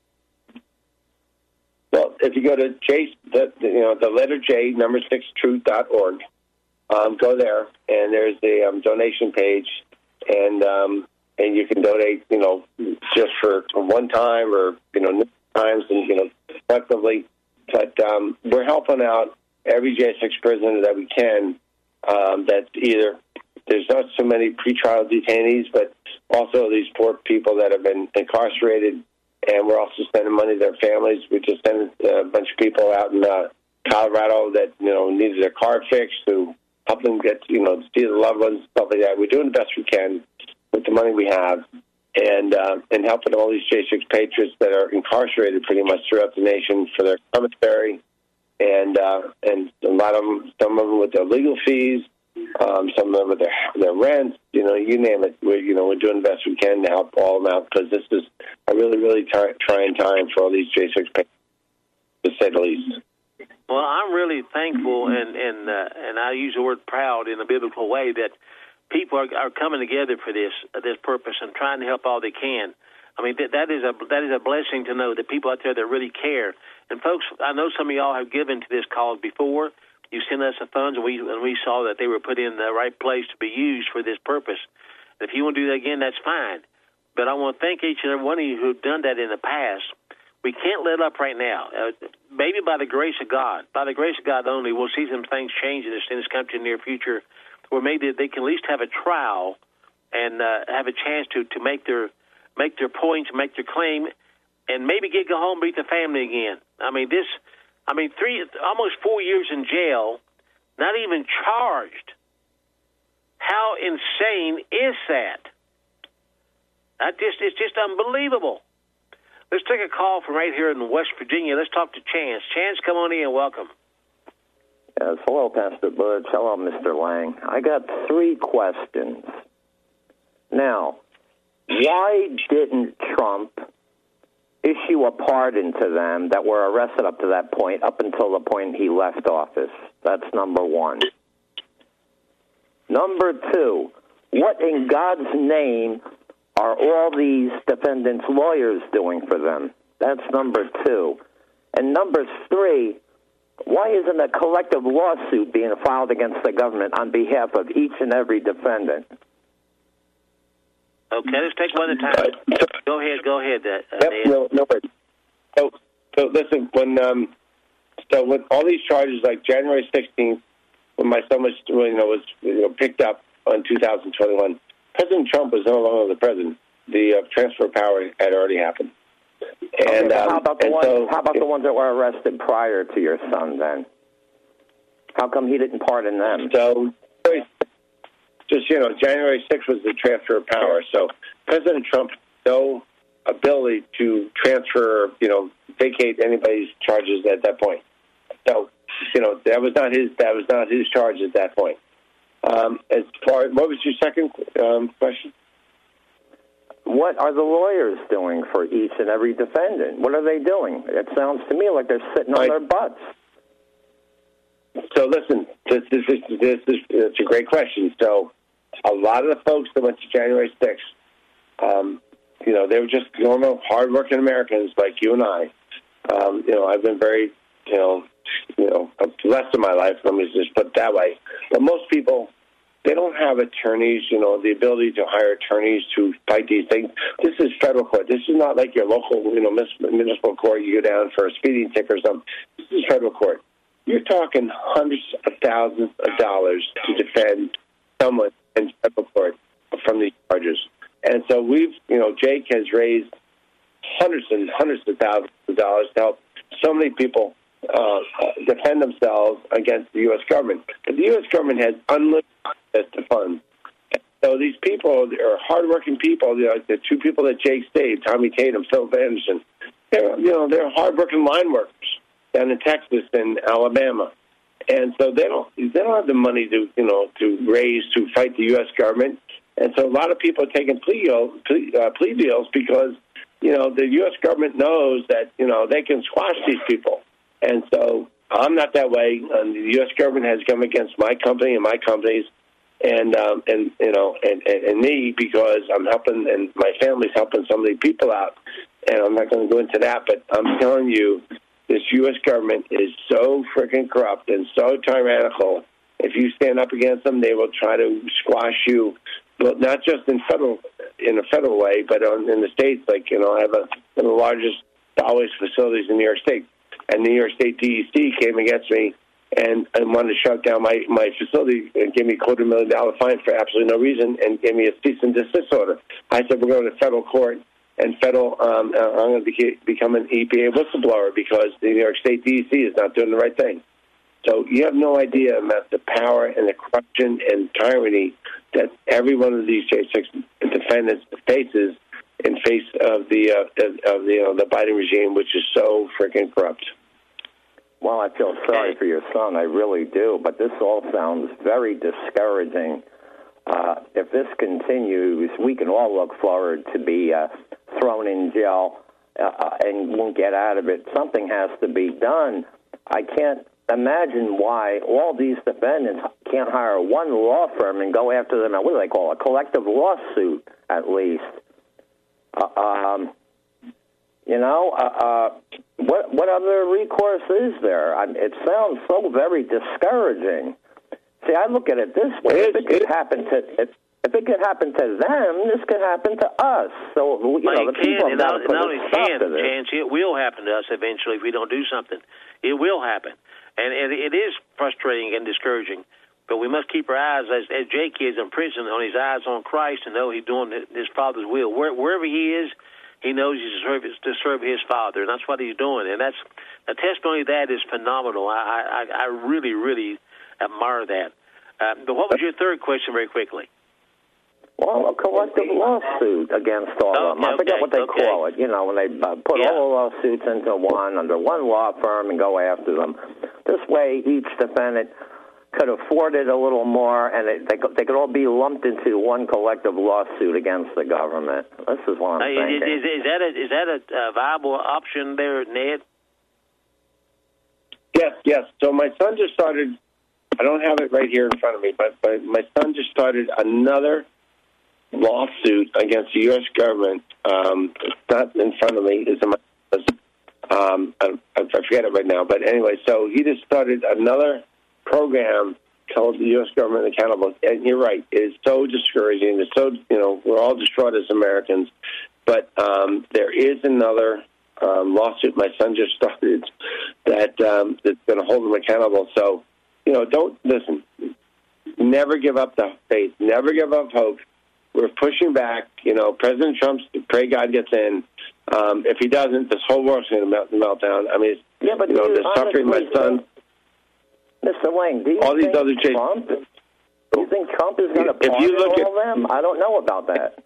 [SPEAKER 5] Well, if you go to J, the, you know, the letter J, number six, truth dot org, um, go there, and there's the um, donation page, and um, and you can donate, you know, just for one time or you know times and you know collectively. But um, we're helping out every J six prisoner that we can. Um, that either there's not so many pretrial detainees, but also these poor people that have been incarcerated. And we're also sending money to their families. We just sent a bunch of people out in uh, Colorado that, you know, needed their car fixed to help them get, you know, see the loved ones, stuff like that. We're doing the best we can with the money we have and uh, and helping all these J six patriots that are incarcerated pretty much throughout the nation for their commissary and uh, and a lot of them, some of them with their legal fees, um, some of them with their their rent, you know, you name it. We're, you know, we're doing the best we can to help all of them out because this is a really, really t- trying time for all these J six patriots, to say the least.
[SPEAKER 4] Well, I'm really thankful, and and uh, and I use the word proud in a biblical way that people are, are coming together for this uh, this purpose and trying to help all they can. I mean, that, that is a that is a blessing to know that people out there that really care. And folks, I know some of y'all have given to this cause before. You sent us the funds, and we and we saw that they were put in the right place to be used for this purpose. If you want to do that again, that's fine. But I want to thank each and every one of you who have done that in the past. We can't let up right now. Uh, maybe by the grace of God, by the grace of God only, we'll see some things change in this, in this country in the near future, where maybe they can at least have a trial and uh, have a chance to, to make their make their points, make their claim, and maybe get go home, meet the family again. I mean, this, I mean, three almost four years in jail, not even charged. How insane is that? That just it's just unbelievable. Let's take a call from right here in West Virginia. Let's talk to Chance. Chance, come on in. Welcome.
[SPEAKER 9] Yes, hello, Pastor Butch. Hello, Mister Lang. I got three questions. Now, why didn't Trump issue a pardon to them that were arrested up to that point, up until the point he left office? That's number one. Number two, what in God's name are all these defendants' lawyers doing for them? That's number two. And number three, why isn't a collective lawsuit being filed against the government on behalf of each and every defendant?
[SPEAKER 4] Okay, let's take one at a time. Go ahead, go ahead. Uh,
[SPEAKER 5] yep, no, no worries. So, so listen, when um, so with all these charges, like January sixteenth, when my son was, you know, was you know, picked up in two thousand twenty-one, President Trump was no longer the president. The uh, transfer of power had already happened. And
[SPEAKER 9] okay,
[SPEAKER 5] um,
[SPEAKER 9] how about the ones?
[SPEAKER 5] so,
[SPEAKER 9] how about the ones that were arrested prior to your son? Then, how come he didn't pardon them?
[SPEAKER 5] So, just you know, January sixth was the transfer of power. So, President Trump had no ability to transfer, you know, vacate anybody's charges at that point. So, you know, that was not his. That was not his charge at that point. Um, as far, what was your second um, question?
[SPEAKER 9] What are the lawyers doing for each and every defendant? What are they doing? It sounds to me like they're sitting on
[SPEAKER 5] right.
[SPEAKER 9] their butts.
[SPEAKER 5] So listen, this, this, this, this, this, it's a great question. So a lot of the folks that went to January sixth, um, you know, they were just normal, hardworking Americans like you and I. Um, you know, I've been very, you know, you know, blessed in my life. Let me just put it that way. But most people, they don't have attorneys, you know, the ability to hire attorneys to fight these things. This is federal court. This is not like your local, you know, municipal court. You go down for a speeding ticket or something. This is federal court. You're talking hundreds of thousands of dollars to defend someone in federal court from these charges. And so we've, you know, Jake has raised hundreds and hundreds of thousands of dollars to help so many people uh, defend themselves against the U S government. But the U S government has unlimited access to funds. So these people are hardworking people. You know, the two people that Jake saved, Tommy Tatum, Phil Anderson, they're, you know, they're hardworking line workers down in Texas and Alabama. And so they don't they don't have the money to, you know, to raise to fight the U S government. And so a lot of people are taking plea, plea, uh, plea deals because, you know, the U S government knows that, you know, they can squash these people. And so I'm not that way. Um, the U S government has come against my company and my companies and, um, and you know, and, and, and me because I'm helping and my family's helping some of the people out. And I'm not going to go into that, but I'm telling you, this U S government is so freaking corrupt and so tyrannical. If you stand up against them, they will try to squash you well, not just in federal in a federal way, but on, in the states. Like, you know, I have a, one of the largest solid waste facilities in New York State, and New York State D E C came against me and, and wanted to shut down my, my facility and give me a quarter million dollar fine for absolutely no reason and gave me a cease and desist order. I said, we're going to federal court, and federal, um, I'm going to be, become an E P A whistleblower because the New York State D E C is not doing the right thing. So you have no idea about the power and the corruption and tyranny that every one of these J six defendants faces in face of the uh, of the, you know, the Biden regime, which is so freaking corrupt.
[SPEAKER 9] Well, I feel sorry for your son. I really do. But this all sounds very discouraging. Uh, if this continues, we can all look forward to be uh, thrown in jail uh, and won't get out of it. Something has to be done. I can't imagine why all these defendants can't hire one law firm and go after them. What do they call it? A collective lawsuit, at least. Uh, um, you know, uh, uh, what what other recourse is there? I, it sounds so very discouraging. See, I look at it this way: if it could happen to if, if it could happen to them, this could happen to us. So you know, the people have got to put a stop to this.
[SPEAKER 4] Chance, it will happen to us eventually if we don't do something. It will happen. And it is frustrating and discouraging, but we must keep our eyes, as, as Jake is in prison, on his eyes on Christ and know he's doing his Father's will. Where, wherever he is, he knows he's to serve, to serve his Father, and that's what he's doing. And that's a testimony of that is phenomenal. I, I, I really, really admire that. Uh, but what was your third question, very quickly?
[SPEAKER 9] Well, a collective lawsuit against all
[SPEAKER 4] okay,
[SPEAKER 9] of them. I forget
[SPEAKER 4] okay,
[SPEAKER 9] what they
[SPEAKER 4] okay.
[SPEAKER 9] call it. You know, when they uh, put
[SPEAKER 4] yeah.
[SPEAKER 9] all the lawsuits into one, under one law firm, and go after them. This way, each defendant could afford it a little more, and it, they, could, they could all be lumped into one collective lawsuit against the government. This is what I'm
[SPEAKER 4] hey,
[SPEAKER 9] thinking.
[SPEAKER 4] Is, is, is that, a, is that a, a viable option there, Ned?
[SPEAKER 5] Yes, yes. So my son just started, I don't have it right here in front of me, but, but my son just started another lawsuit against the U S government. Um, it's not in front of me. It's in my, um, I, I forget it right now. But anyway, so he just started another program called the U S Government Accountable. And you're right. It is so discouraging. It's so, you know, we're all distraught as Americans. But um, there is another um, lawsuit my son just started that um, that's going to hold him accountable. So, you know, don't, listen, never give up the faith. Never give up hope. We're pushing back. You know, President Trump's, pray God gets in. Um, if he doesn't, this whole world's going to melt, melt down. I mean,
[SPEAKER 9] yeah, but
[SPEAKER 5] you know,
[SPEAKER 9] you
[SPEAKER 5] the suffering my son.
[SPEAKER 9] Mister Lang, do you
[SPEAKER 5] all these
[SPEAKER 9] think
[SPEAKER 5] other
[SPEAKER 9] Trump, do you think Trump is going to pardon all of them? I don't know about that.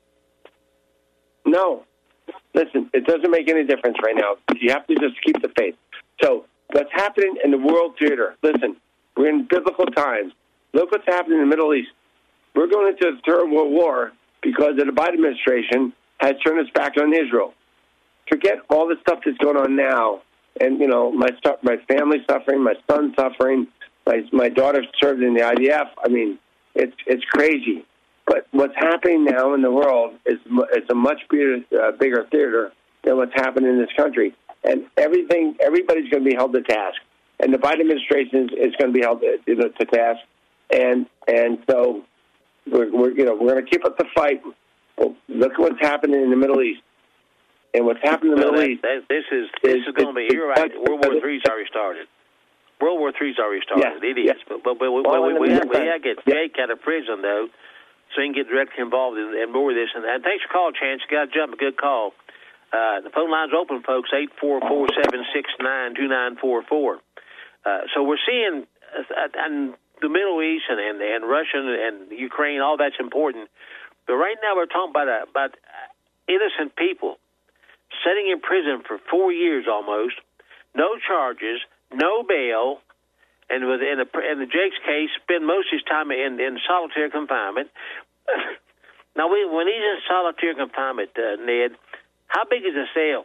[SPEAKER 5] No. Listen, it doesn't make any difference right now. You have to just keep the faith. So what's happening in the world theater, listen, we're in biblical times. Look what's happening in the Middle East. We're going into the third world war because the Biden administration has turned its back on Israel. Forget all the stuff that's going on now. And, you know, my my family suffering, my son suffering, my my daughter served in the I D F. I mean, it's it's crazy. But what's happening now in the world is is a much bigger, uh, bigger theater than what's happening in this country. And everything, everybody's going to be held to task. And the Biden administration is, is going to be held to, you know, to task. And and so we're, we're you know we're going to keep up the fight. Well, look at what's happening in the Middle East. And what's happening in the
[SPEAKER 4] well,
[SPEAKER 5] Middle
[SPEAKER 4] that,
[SPEAKER 5] East?
[SPEAKER 4] That, this is this is, is going to be. You're right. World War Three's already started. World War Three's already started.
[SPEAKER 5] Yeah,
[SPEAKER 4] it is.
[SPEAKER 5] yeah.
[SPEAKER 4] But but, but we,
[SPEAKER 9] well,
[SPEAKER 4] we, we, we, have, we
[SPEAKER 9] yeah.
[SPEAKER 4] have to get Jake out of prison though, so he can get directly involved in, in more of this. And, and thanks for calling, Chance. You got to jump. A good call. Uh, the phone line's open, folks. Eight four four seven six nine two nine four four. Uh, so we're seeing uh, and the Middle East and, and and Russia and Ukraine. All that's important. But right now we're talking about uh, about innocent people sitting in prison for four years almost, no charges, no bail, and with in, a, in the Jake's case, spend most of his time in, in solitary confinement. Now, we, when he's in solitary confinement, uh, Ned, how big is the cell?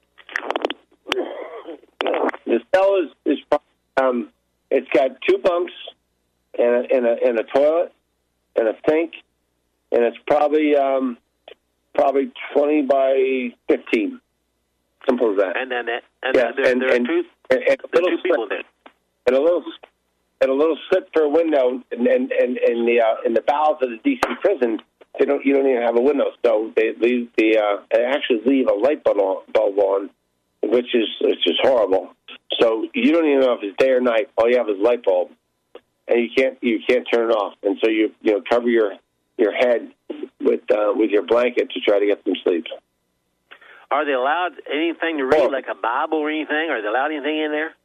[SPEAKER 5] The cell is, is um, it's got two bunks and a, and a, and a toilet and a sink, and it's probably um, probably twenty by fifteen. Simple as that.
[SPEAKER 4] And then that, and
[SPEAKER 5] yeah,
[SPEAKER 4] there,
[SPEAKER 5] and,
[SPEAKER 4] there are
[SPEAKER 5] and,
[SPEAKER 4] two,
[SPEAKER 5] and, and
[SPEAKER 4] there
[SPEAKER 5] a
[SPEAKER 4] are two people
[SPEAKER 5] slit,
[SPEAKER 4] there.
[SPEAKER 5] and a little and a little slit for a window, and and, and in the uh, in the bowels of the D C prison, they don't. You don't even have a window, so they leave the. Uh, they actually leave a light bulb on, bulb on, which is which is horrible. So you don't even know if it's day or night. All you have is a light bulb, and you can't you can't turn it off. And so you you know cover your your head with uh, with your blanket to try to get some sleep.
[SPEAKER 4] Are they allowed anything to read, oh. like a Bible or anything? Are they allowed anything in there?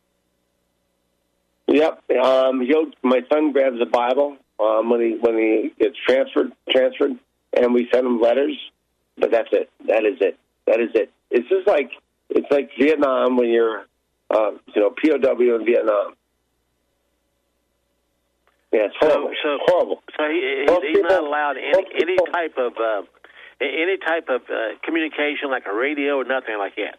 [SPEAKER 5] Yep. Um, he'll, my son grabs a Bible um, when he when he gets transferred transferred, and we send him letters. But that's it. That is it. That is it. It's just like it's like Vietnam when you're uh, you know P O W in Vietnam. Yeah, it's horrible.
[SPEAKER 4] So, so
[SPEAKER 5] horrible.
[SPEAKER 4] So he, he, he's not allowed any any type of. Uh, Any type of uh, communication, like a radio or nothing like that?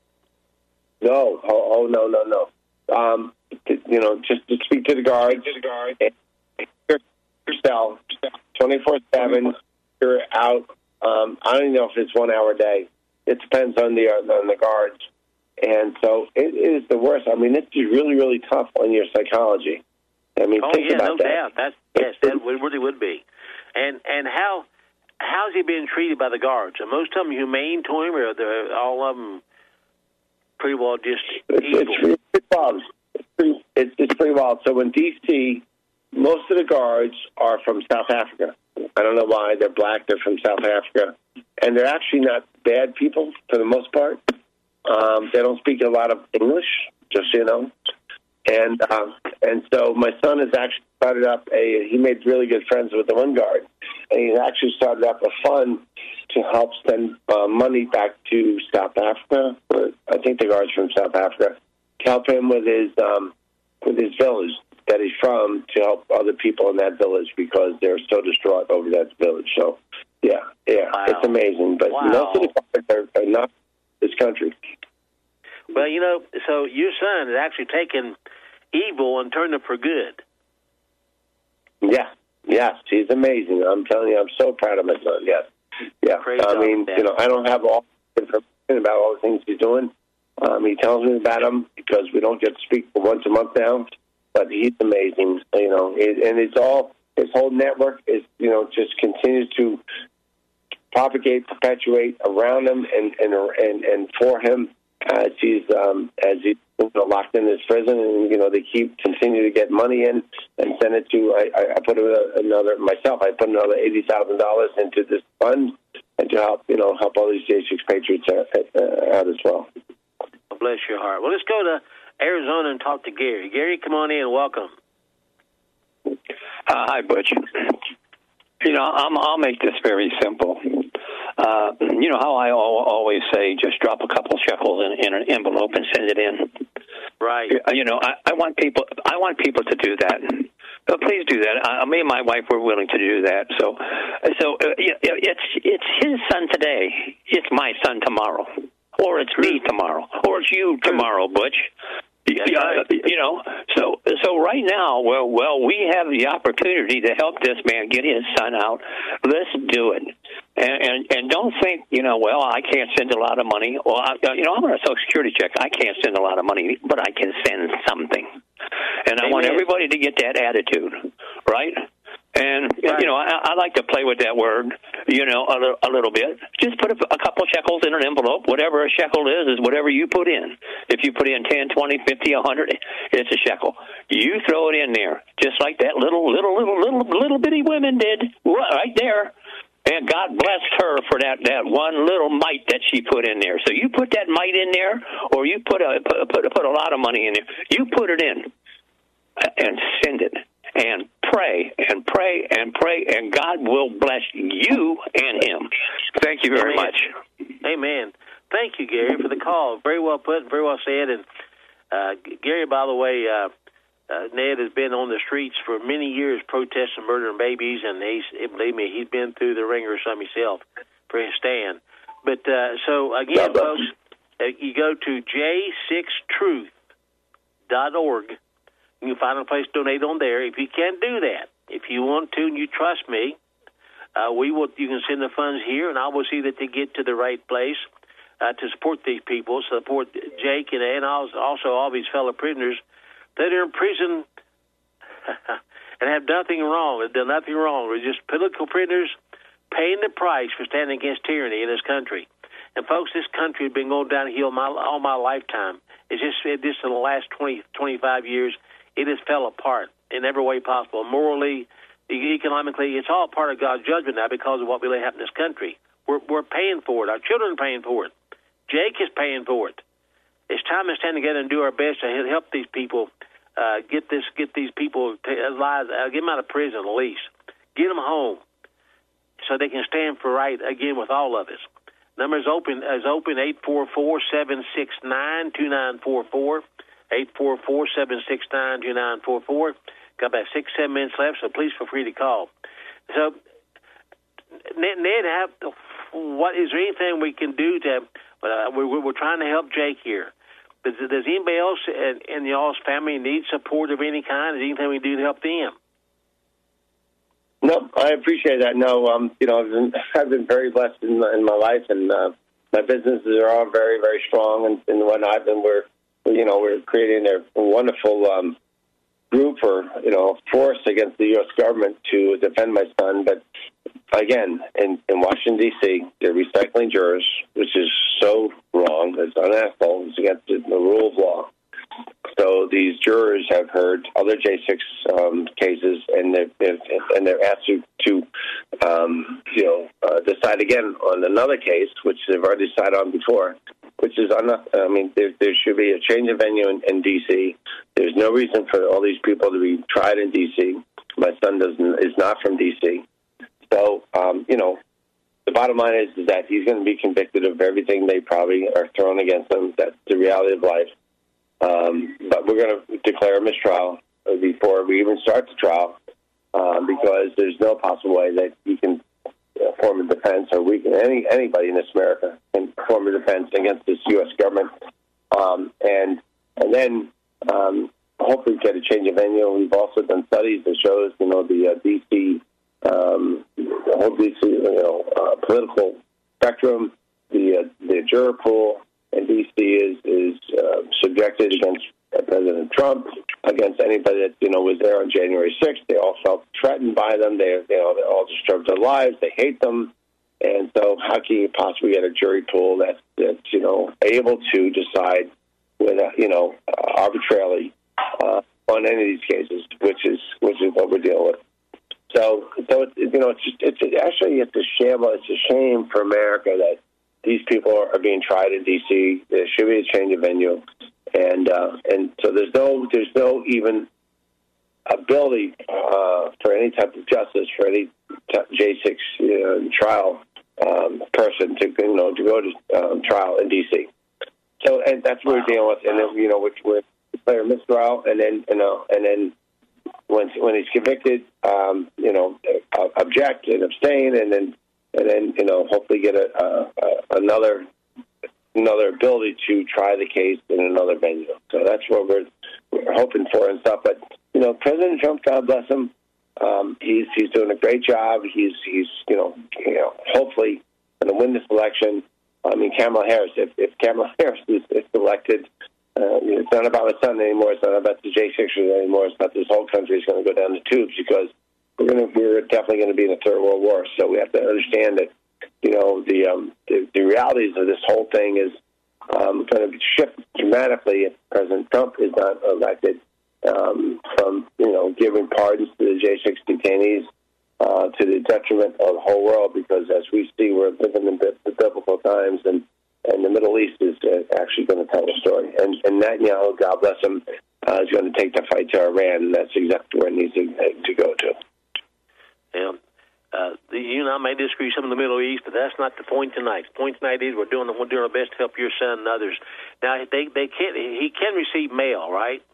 [SPEAKER 5] No. Oh, oh no, no, no. Um, you know, just to speak to the guard. To the guard. Yourself, twenty-four seven. You're out. Um, I don't even know if it's one hour a day. It depends on the uh, on the guards. And so it is the worst. I mean, it's really, really tough on your psychology. I mean,
[SPEAKER 4] oh,
[SPEAKER 5] think
[SPEAKER 4] yeah,
[SPEAKER 5] about
[SPEAKER 4] no
[SPEAKER 5] that.
[SPEAKER 4] doubt. That's, yes, that really would be. And and how... How's he being treated by the guards? Are most of them humane to him, or are all of them pretty well just
[SPEAKER 5] it's,
[SPEAKER 4] evil?
[SPEAKER 5] It's pretty wild. It's pretty, it's, it's pretty wild. So in D C, most of the guards are from South Africa. I don't know why. They're black. They're from South Africa. And they're actually not bad people for the most part. Um, they don't speak a lot of English, just so you know. And uh, and so my son has actually started up a, he made really good friends with the one guard, and he's actually started up a fund to help send uh, money back to South Africa. I think the guard's from South Africa, to help him with his um, with his village that he's from, to help other people in that village because they're so distraught over that village. So, yeah, yeah,
[SPEAKER 4] wow.
[SPEAKER 5] It's amazing. But
[SPEAKER 4] wow.
[SPEAKER 5] most of the guards are, are not this country.
[SPEAKER 4] Well, you know, so your son has actually taken evil and turned it for good.
[SPEAKER 5] Yeah, yes, he's amazing. I'm telling you, I'm so proud of my son. Yes, yeah.
[SPEAKER 4] Praise
[SPEAKER 5] I mean,
[SPEAKER 4] God,
[SPEAKER 5] you know, I don't have all the information about all the things he's doing. Um, he tells me about them because we don't get to speak once a month now. But he's amazing, you know, it, and it's all his whole network is, you know, just continues to propagate, perpetuate around him and and and, and for him. As he's um, as he's you know, locked in this prison, and you know they keep continue to get money in and send it to. I, I put another myself. I put another eighty thousand dollars into this fund, and to help you know help all these J six Patriots out, out as well.
[SPEAKER 4] Bless your heart. Well, let's go to Arizona and talk to Gary. Gary, come on in. Welcome.
[SPEAKER 10] Uh, hi, Butch. You know, I'm, I'll make this very simple. Uh, you know how I al- always say, just drop a couple shekels in, in an envelope and send it in.
[SPEAKER 4] Right.
[SPEAKER 10] You know, I, I want people. I want people to do that. So please do that. I, me and my wife were willing to do that. So, so uh, it's it's his son today. It's my son tomorrow, or it's me tomorrow, or it's you tomorrow, Butch. Yeah, you know, so so right now, well, well, we have the opportunity to help this man get his son out. Let's do it, and and, and don't think, you know, well, I can't send a lot of money. Well, I, you know, I'm on a Social Security check. I can't send a lot of money, but I can send something, and I Amen. want everybody to get that attitude, right? And, right. you know, I, I like to play with that word, you know, a, li- a little bit. Just put a, a couple shekels in an envelope. Whatever a shekel is, is whatever you put in. If you put in ten, twenty, fifty, a hundred, it's a shekel. You throw it in there, just like that little, little, little, little, little bitty woman did right there. And God blessed her for that, that one little mite that she put in there. So you put that mite in there, or you put a, put, put, put a lot of money in there. You put it in and send it. And pray and pray and pray, and God will bless you and him. Thank you very
[SPEAKER 4] Amen.
[SPEAKER 10] much.
[SPEAKER 4] Amen. Thank you, Gary, for the call. Very well put, very well said. And uh, Gary, by the way, uh, uh, Ned has been on the streets for many years protesting murdering babies, and he's, believe me, he's been through the ringer some himself for his stand. But uh, so, again, folks, uh, you go to j six truth dot org. You can find a place to donate on there. If you can't do that, if you want to and you trust me, uh, we will. You can send the funds here, and I will see that they get to the right place uh, to support these people, support Jake and, and also all these fellow prisoners that are in prison and have nothing wrong, have done nothing wrong. They're just political prisoners paying the price for standing against tyranny in this country. And, folks, this country has been going downhill my, all my lifetime. It's just, it just in the last twenty, twenty-five years, it has fell apart in every way possible. Morally, economically, it's all part of God's judgment now because of what really happened in this country. We're, we're paying for it. Our children are paying for it. Jake is paying for it. It's time to stand together and do our best to help these people uh, get this, get these people lives, uh, get them out of prison at least, get them home, so they can stand for right again with all of us. Number is open is open eight four four, seven six nine, two nine four four. eight four four, seven six nine, two nine four four. Got about six, seven minutes left, so please feel free to call. So, Ned, Ned have, what is there anything we can do to? Uh, we're, we're trying to help Jake here. Does, does anybody else in, in y'all's family need support of any kind? Is there anything we can do to help them?
[SPEAKER 5] No, I appreciate that. No, um, you know, I've been, I've been very blessed in my, in my life, and uh, my businesses are all very, very strong and, and whatnot. And we're, you know, we're creating a wonderful um, group or, you know, force against the U S government to defend my son. But again, in, in Washington, D C, they're recycling jurors, which is so wrong. It's unethical. It's against the, the rule of law. So these jurors have heard other J six um, cases, and they're, they're and they're asked to, to um, you know, uh, decide again on another case, which they've already decided on before. Which is, un- I mean, there, there should be a change of venue in, in D C. There's no reason for all these people to be tried in D C. My son doesn't is not from D C. So, um, you know, the bottom line is, is that he's going to be convicted of everything they probably are throwing against him. That's the reality of life. Um, but we're going to declare a mistrial before we even start the trial um, because there's no possible way that you can uh, form a defense, or we can, any anybody in this America can form a defense against this U S government. Um, and and then um, hopefully get a change of venue. We've also done studies that shows, you know, the uh, D C, um, the whole D C, you know, uh, political spectrum, the uh, the juror pool. And D C is is uh, subjected against President Trump, against anybody that you know was there on January sixth. They all felt threatened by them. They you know they all disturbed their lives. They hate them, and so how can you possibly get a jury pool that's that's you know able to decide with a, you know uh, arbitrarily uh, on any of these cases, which is which is what we're dealing with. So so it's, you know it's just, it's actually it's a shamble. It's a shame for America that these people are being tried in D C. There should be a change of venue, and uh, and so there's no there's no even ability uh, for any type of justice for any J six uh, trial um, person to you know to go to um, trial in D C. So and that's what we're dealing with, and then you know which we declare a mistrial, and then you know and then when when he's convicted, um, you know uh, object and abstain, and then. And then, you know, hopefully get a, a, a, another another ability to try the case in another venue. So that's what we're, we're hoping for and stuff. But you know, President Trump, God bless him, um, he's he's doing a great job. He's he's you know you know hopefully going to win this election. I mean, Kamala Harris. If, if Kamala Harris is, is elected, uh, it's not about my son anymore. It's not about the J sixers anymore. It's about this whole country is going to go down the tubes because. We're going to, we're definitely going to be in a third world war. So we have to understand that, you know, the um, the, the realities of this whole thing is um, going to shift dramatically if President Trump is not elected um, from, you know, giving pardons to the J six detainees uh, to the detriment of the whole world. Because as we see, we're living in the biblical times, and, and the Middle East is uh, actually going to tell the story. And, and Netanyahu, God bless him, uh, is going to take the fight to Iran, and that's exactly where it needs to, to go to.
[SPEAKER 4] Yeah, uh, the, you know, I may disagree with some in the Middle East, but that's not the point tonight. The point tonight is we're doing we're doing our best to help your son and others. Now, they they can he can receive mail, right?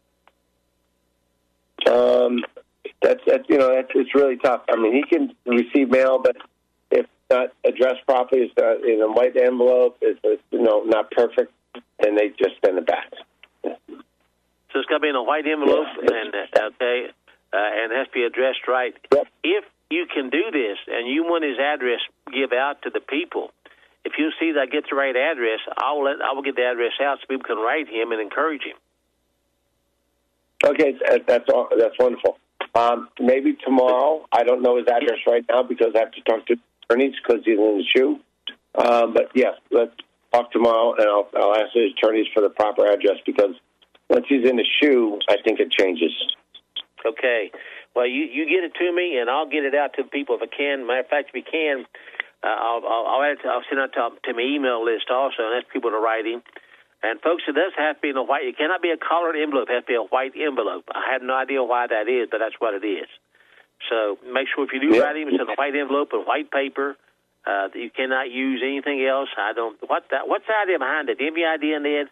[SPEAKER 5] Um, that's that's you know that's it's really tough. I mean, he can receive mail, but if it's not addressed properly, it's not in a white envelope, it's, it's you know not perfect, then they just send it back.
[SPEAKER 4] So it's got to be in a white envelope,
[SPEAKER 5] yeah,
[SPEAKER 4] and uh, okay. Uh, and it has to be addressed right.
[SPEAKER 5] Yep.
[SPEAKER 4] If you can do this and you want his address give out to the people, if you see that I get the right address, I will let, I will get the address out so people can write him and encourage him.
[SPEAKER 5] Okay, that's all, that's wonderful. Um, maybe tomorrow. I don't know his address right now because I have to talk to attorneys because he's in the shoe. Uh, but yes, let's talk tomorrow, and I'll, I'll ask the attorneys for the proper address because once he's in the shoe, I think it changes.
[SPEAKER 4] Okay. Well, you, you get it to me, and I'll get it out to people if I can. Matter of fact, if you can, uh, I'll, I'll, I'll, add to, I'll send it to, to my email list also, and that's people to write him. And, folks, it does have to be in a white. It cannot be a collared envelope. It has to be a white envelope. I have no idea why that is, but that's what it is. So make sure if you do
[SPEAKER 5] yeah.
[SPEAKER 4] write him, it's in a white envelope and white paper. Uh, you cannot use anything else. I don't. What that? What's the idea behind it? Do you have any idea, Ned?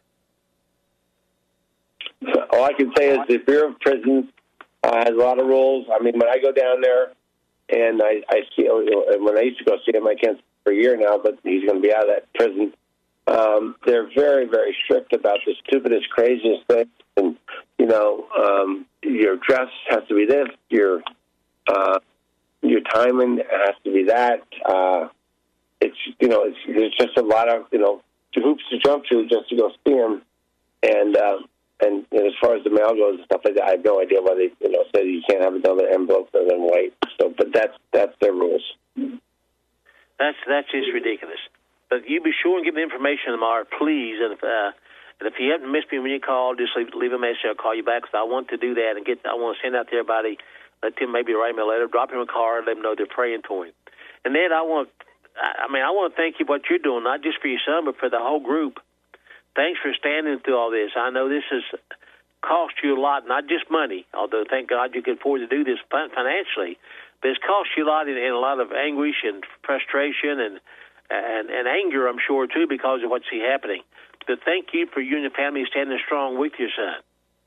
[SPEAKER 5] All I can say is the Bureau of Prisons uh, has a lot of rules. I mean, when I go down there and I, I see, when I used to go see him, I can't for a year now, but he's going to be out of that prison. Um, they're very, very strict about the stupidest, craziest things. And, you know, um, your dress has to be this, your uh, your timing has to be that. Uh, it's, you know, it's, there's just a lot of, you know, hoops to jump through just to go see him. And, uh, and, and as far as the mail goes and stuff like that, I have no idea why they, you know, say you can't have another envelope other than white. So, but that's, that's their rules.
[SPEAKER 4] That's, that's just ridiculous. But you be sure and give me information tomorrow, please. And if, uh, and if you haven't missed me when you call, just leave, leave a message. I'll call you back because I want to do that and get. I want to send out to everybody. Let them maybe write me a letter, drop him a card, let them know they're praying for him. And then I want, I mean, I want to thank you for what you're doing, not just for your son, but for the whole group. Thanks for standing through all this. I know this has cost you a lot, not just money, although thank God you can afford to do this financially, but it's cost you a lot in, in a lot of anguish and frustration and, and, and anger, I'm sure, too, because of what's happening. But thank you for you and your family standing strong with your son.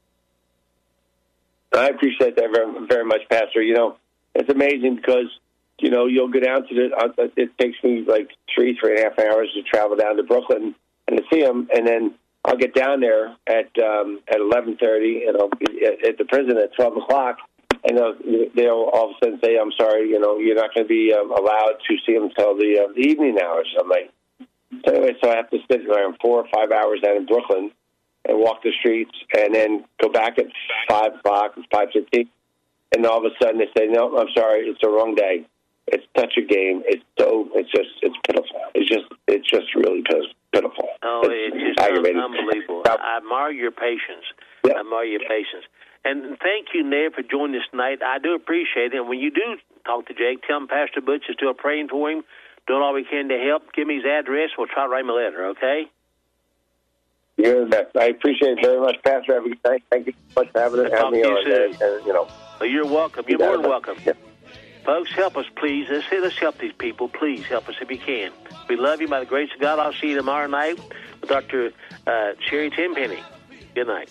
[SPEAKER 5] I appreciate that very, very much, Pastor. You know, it's amazing because, you know, you'll go down to the, uh, it takes me like three, three and a half hours to travel down to Brooklyn and to see him, and then I'll get down there at um, at eleven thirty, and I'll be at, at the prison at twelve o'clock, and they'll, they'll all of a sudden say, I'm sorry, you know, you're not going to be um, allowed to see him until the, uh, the evening hours. I'm like, so anyway, so I have to sit there four or five hours down in Brooklyn and walk the streets, and then go back at five o'clock, five fifteen, and all of a sudden they say, no, I'm sorry, it's the wrong day. It's such a game. It's so, it's just, it's pitiful. It's just, it's just really pitiful.
[SPEAKER 4] Oh, it's, it's just aggravating. Unbelievable. I admire your patience. Yeah. I admire your patience. And thank you, Ned, for joining us tonight. I do appreciate it. And when you do talk to Jake, tell him Pastor Butch is still praying for him. Doing all we can to help. Give me his address. We'll try to write him a letter, okay?
[SPEAKER 5] You're the best. I appreciate it very much, Pastor. Have a good night. Thank you so much for having, it, having me on. And, and, you know,
[SPEAKER 4] well, you're welcome. You're more than welcome. Yeah. Folks, help us, please. Let's, let's help these people. Please help us if you can. We love you by the grace of God. I'll see you tomorrow night with Doctor Uh, Sherry Tenpenny. Good night.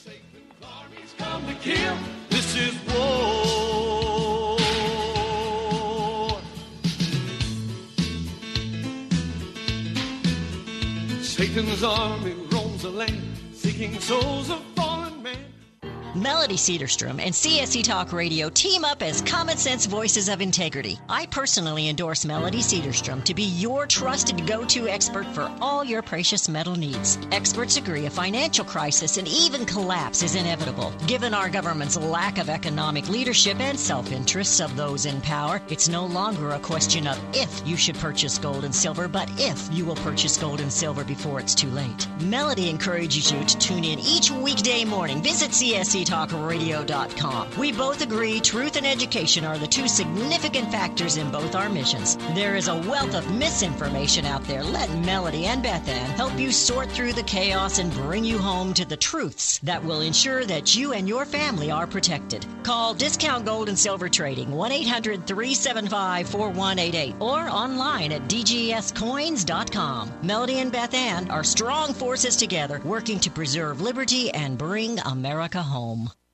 [SPEAKER 2] This is war. Satan's army roams the land, seeking souls of fallen men.
[SPEAKER 11] Melody Cedarstrom and C S C Talk Radio team up as common sense voices of integrity. I personally endorse Melody Cedarstrom to be your trusted go-to expert for all your precious metal needs. Experts agree a financial crisis and even collapse is inevitable. Given our government's lack of economic leadership and self-interests of those in power, it's no longer a question of if you should purchase gold and silver, but if you will purchase gold and silver before it's too late. Melody encourages you to tune in each weekday morning. Visit C S C talk radio dot com. We both agree truth and education are the two significant factors in both our missions. There is a wealth of misinformation out there. Let Melody and Beth Ann help you sort through the chaos and bring you home to the truths that will ensure that you and your family are protected. Call Discount Gold and Silver Trading, one eight hundred three seven five four one eight eight, or online at d g s coins dot com. Melody and Beth Ann are strong forces together working to preserve liberty and bring America home.